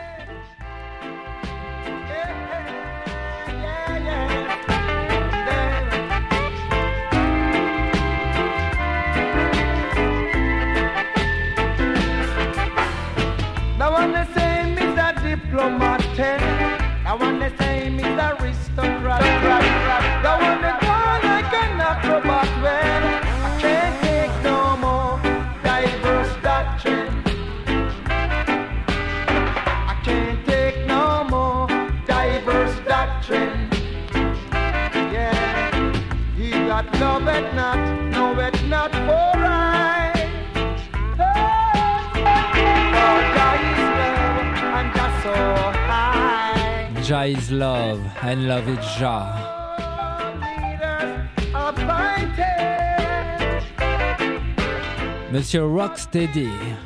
The one they say is a diplomat. The one they say is a aristocrat. The one they go like an acrobat. Well, I can't take no more diverse doctrine. I can't take no more diverse doctrine. Yeah, he got love it not, no it not for right. Jah is love and love is Jah. Monsieur Rocksteady.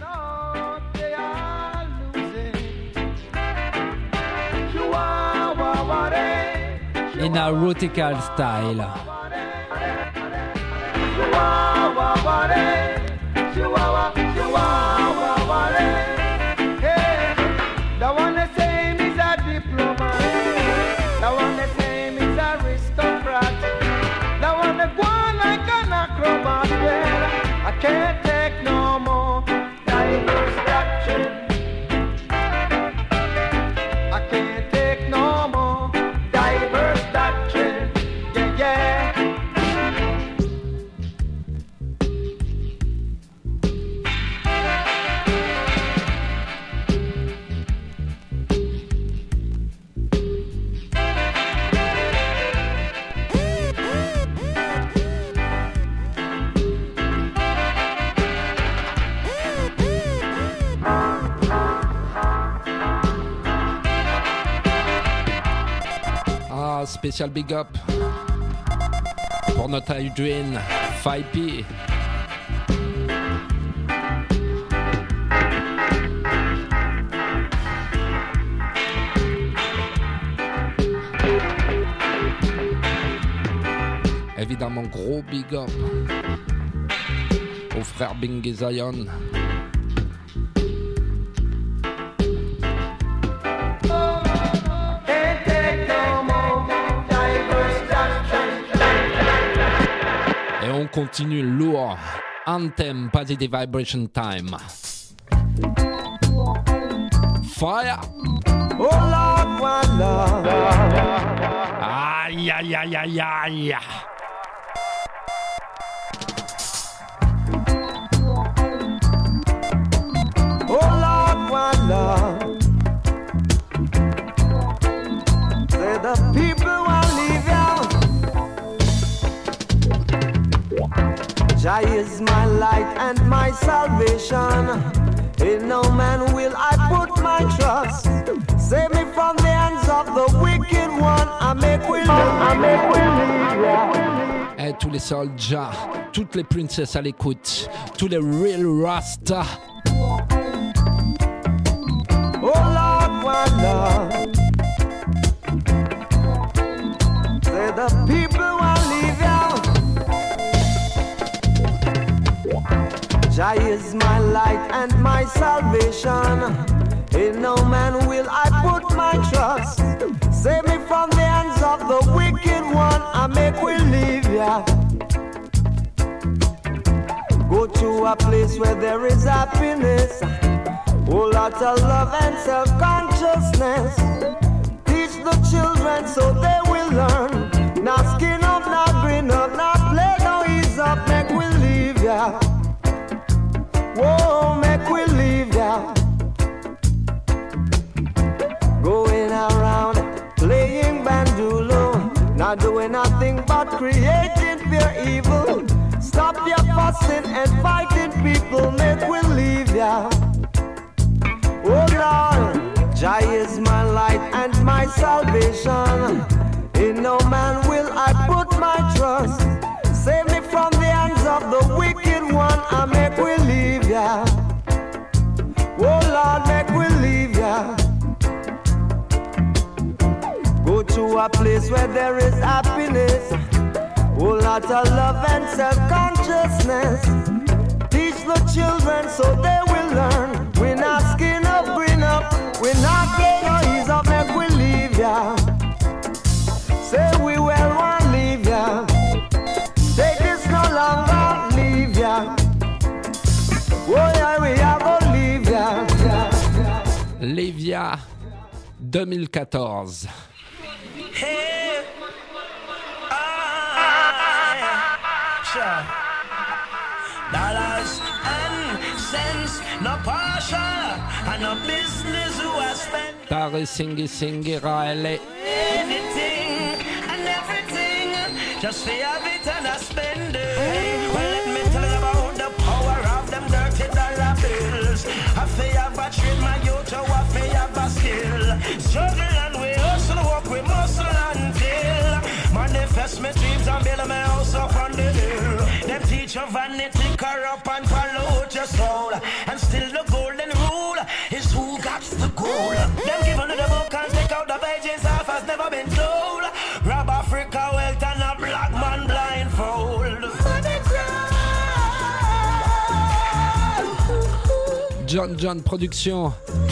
In a rutical style. The one they say is a diplomat. The one they say is a aristocrat. The one that go on like an acrobat. Well, I can't take no more diverse doctrine. I can't take no more diverse doctrine. Yeah. Spécial big up pour notre Adrian 5P. Évidemment, gros big up aux frères Bing et Zion. Et on continue lourd. Anthem, Positive Vibration Time. Fire! Oh Lord, one love. Aïe, aïe, aïe, aïe, aïe. Oh Lord, one love. Say the people won't leave you. Jah is my light and my salvation. In no man will I put my trust. Save me from the hands of the wicked one. I make will live. Eh, tous les soldats, toutes les princesses à l'écoute, tous les real Rasta. Oh Lord, one love. Say the people won't leave you. Jah is my light and my salvation. In no man will I put my trust. Save me from the hands of the wicked one. I make will live, yeah. Go to a place where there is happiness. Whole lot of love and self-consciousness. Teach the children so they will learn. Now skin up, now grin up, now play, now ease up. Make we live, yeah. Whoa, make we live, yeah. Going around doing nothing but creating pure evil. Stop your fussing and fighting, people, make we leave ya. Oh Lord, Jah is my light and my salvation. In no man will I put my trust. Save me from the hands of the wicked one, and make we leave ya. Oh Lord, make we leave ya. Go to a place where there is happiness, whole lot of love and self-consciousness. Teach the children so they will learn. We're not skin up, green up. We're not getting no ease up, make we leave ya. Say we well want leave ya. Take this no longer, leave ya. Oh yeah, we are gonna leave ya. Lévia 2014. Hey, sure. Dollars and cents, no partial, and no business who I spend Tare Singi Raele. anything and everything, just for have it and I spend it. Hey, well, let me tell you about the power of them dirty dollar bills. I feel have a trade my youth, I feel have a skill. Struggle and we hustle, work we muscle until manifest my dreams and build my house up on the hill. Them teach you vanity, corrupt and pollute your soul, and still the golden rule is who got the goal. Them give under the book and take out the pages half has never been told. Rob Africa wealth and a black man blindfold. John Production.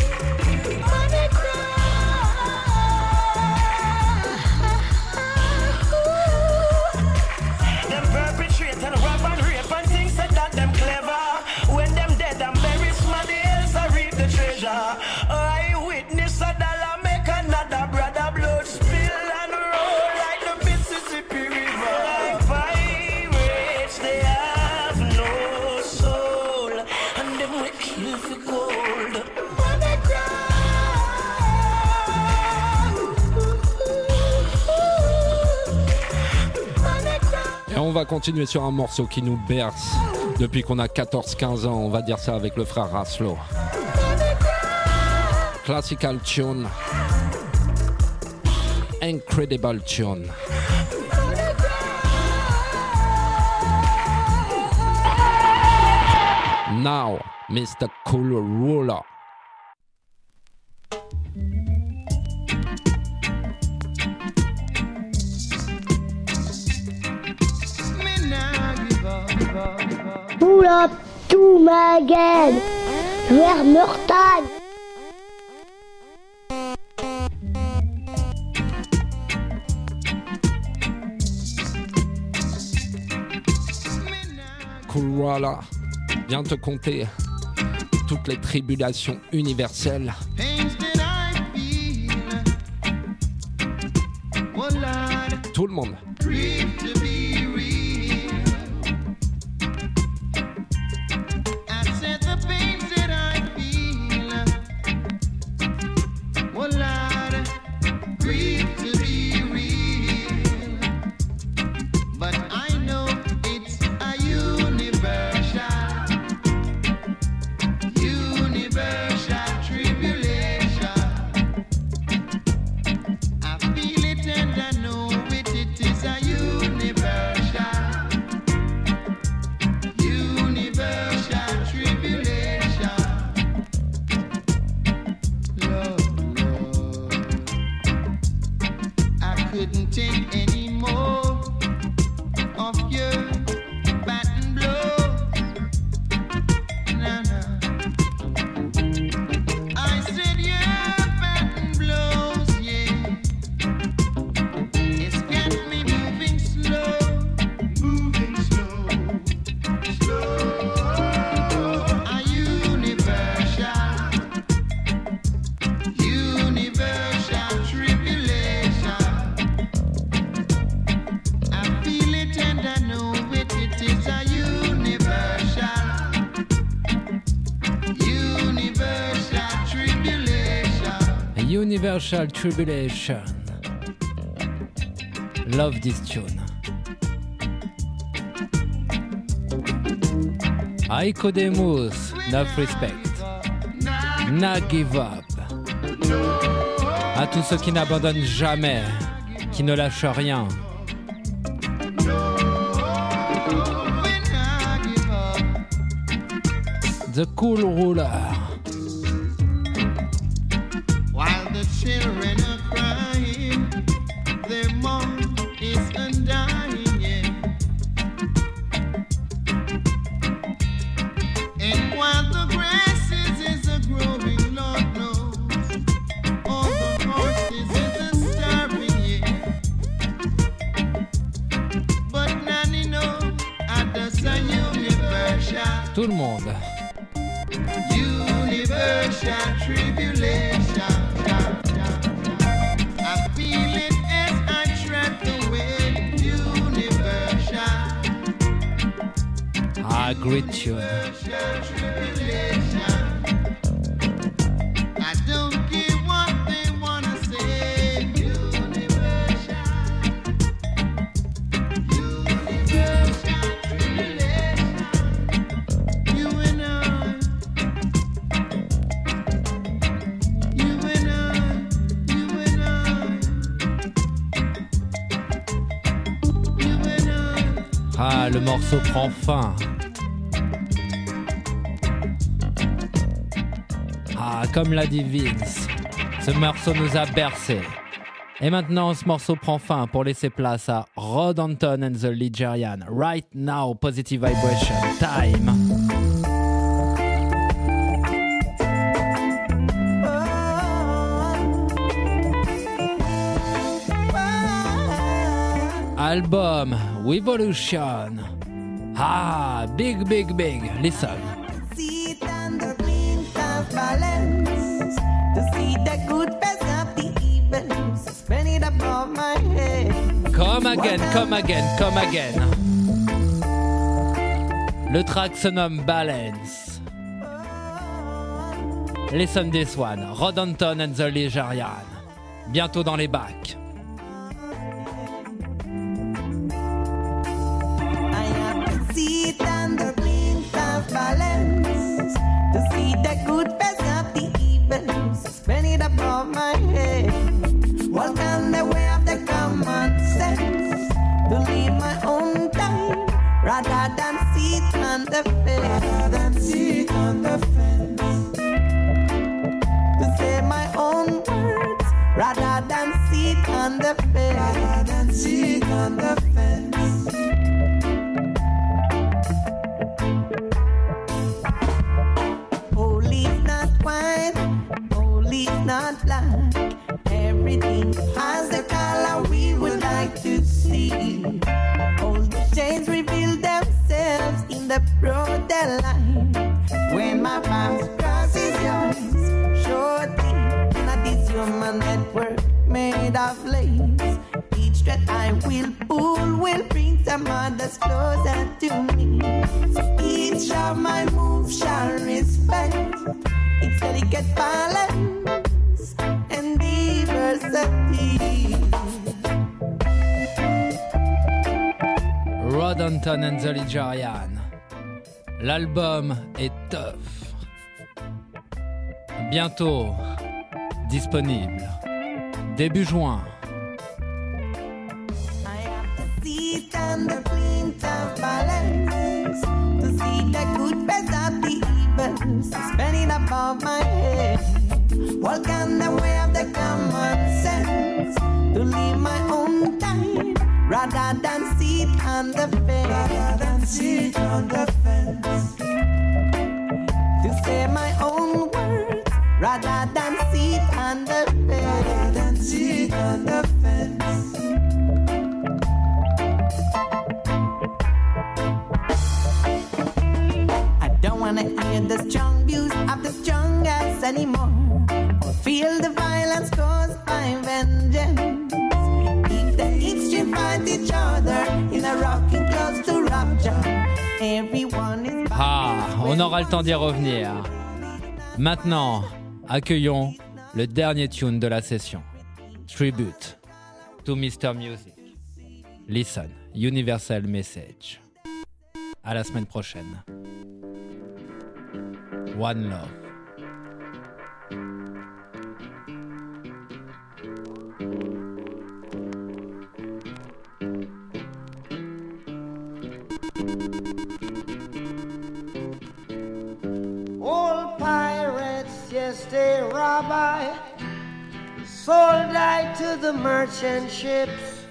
Them perpetrate and rob and rape and things like that, them clever. When them dead and buried, somebody else I reap the treasure. I witness a dollar make another brother blood spill and roll like the Mississippi River. Like pirates, they have no soul, and them we kill for gold. Et on va continuer sur un morceau qui nous berce depuis qu'on a 14-15 ans, on va dire ça avec le frère Raslo. Classical tune. Incredible tune. Now, Mr. Cool Ruler. Pull up to my gang, vers Mortagne. Cool Ruler vient te conter toutes les tribulations universelles. Tout le monde. Universal Tribulation. Love this tune. Aiko Demus, Enough Respect. Na Give Up. À tous ceux qui n'abandonnent jamais, qui ne lâchent rien. The Cool Ruler. While the children are crying, their mom is undying, yeah. And while the grasses is a growing, Lord knows, all the horses is a starving, yeah. But Nanny knows, at the sun universal. Tout le monde. Universal tribulation. I feel it as I tread the way. Universal. Ah, great tune. Tribulation. I don't care what they wanna say. Universal. Universal tribulation. You and I. Ah, le morceau prend fin. Ah, comme l'a dit Vince, ce morceau nous a bercés. Et maintenant, ce morceau prend fin pour laisser place à Rod Anton and the Ligerian. Right now, Positive Vibration Time. Album Revolution. Ah, big, big, big. Listen. See it on the green balance. To see the good face of the evil. Suspend it above my head. Come again, come again, come again. Le track se nomme Balance. Listen this one. Rod Anton and the Ligerian. Bientôt dans les bacs. See it on the green balance. To see the good face of the evil. Suspend it above my head. Walk on the way of the common sense. To leave my own time. Rather than sit on the fence. Rather than sit on the fence. To say my own words. Rather than sit on the fence. Rather than sit on the fence. Not black, everything has the color we would like to see. All the shades reveal themselves in the broad daylight. When my path crosses yours, shortly, not this human network made of lace. Each thread I will pull will bring some others closer to me. So each of my moves shall respect its delicate balance and diversity. Rod Anton and the Ligerian. L'album est tough. Bientôt disponible. Début juin. Sit on the glint of balance to see the good best of the evil. Suspend it above my head. Walk on the way of the common sense to live my own time rather than sit on the fence. Rather than sit on the fence. To say my own words rather than sit on the fence. Rather than sit on the fence. Don't wanna hear the strong views of the strongest anymore, or feel the violence caused by vengeance. If the extreme fight each other in a rocking close to rapture, everyone is. Ah, on aura le temps d'y revenir. Maintenant, accueillons le dernier tune de la session. Tribute to Mr. Music. Listen, Universal Message. À la semaine prochaine. One Love. Old pirates, yes, they rob I, sold I to the merchant ships.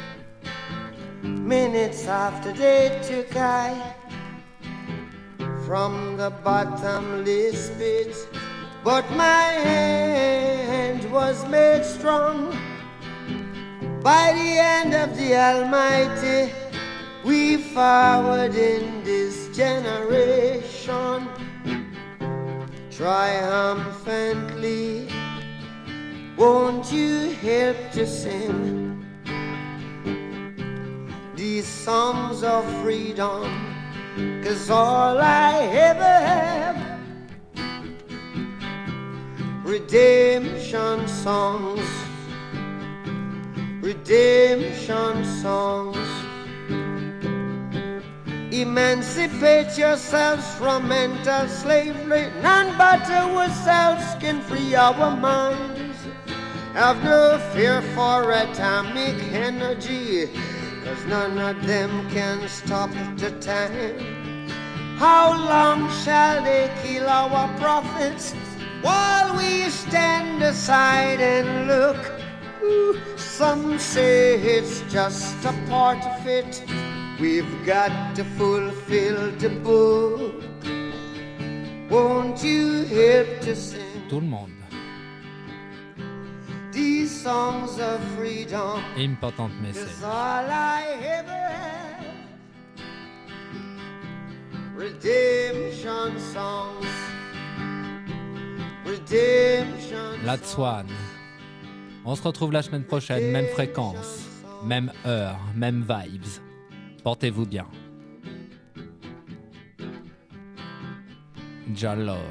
Minutes after they took I from the bottomless pit, but my hand was made strong by the hand of the Almighty. We forward in this generation triumphantly. Won't you help to sing these songs of freedom? 'Cause all I ever have, redemption songs, redemption songs. Emancipate yourselves from mental slavery. None but ourselves can free our minds. Have no fear for atomic energy, 'cause none of them can stop the time. How long shall they kill our prophets while we stand aside and look? Ooh, some say it's just a part of it. We've got to fulfill the book. Won't you help to sing Tout le monde. these songs of freedom? Important message. 'Cause all I ever have, redemption songs, redemption La Swan. On se retrouve la semaine prochaine, même fréquence, même heure, même vibes. Portez-vous bien. Ja love.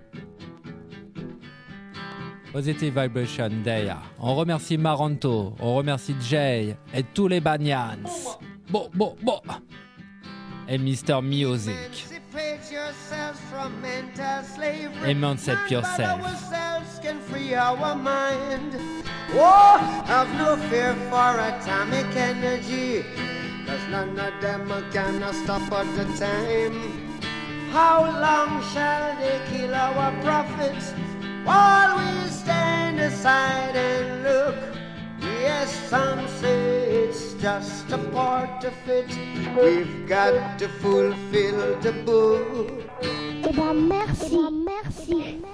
Positive Vibration Day. On remercie Maranto, on remercie Jay et tous les Banyans. Bon. Et Mr. Music. Emancipate yourselves from mental slavery. Emancipate yourself. None but ourselves can free our mind. Oh, have no fear for atomic energy, 'cause none of them can stop at the time. How long shall they kill our prophets while we stand aside and look? Yes, some say it's just a part of it. We've got to fulfill the book. Eh ben merci.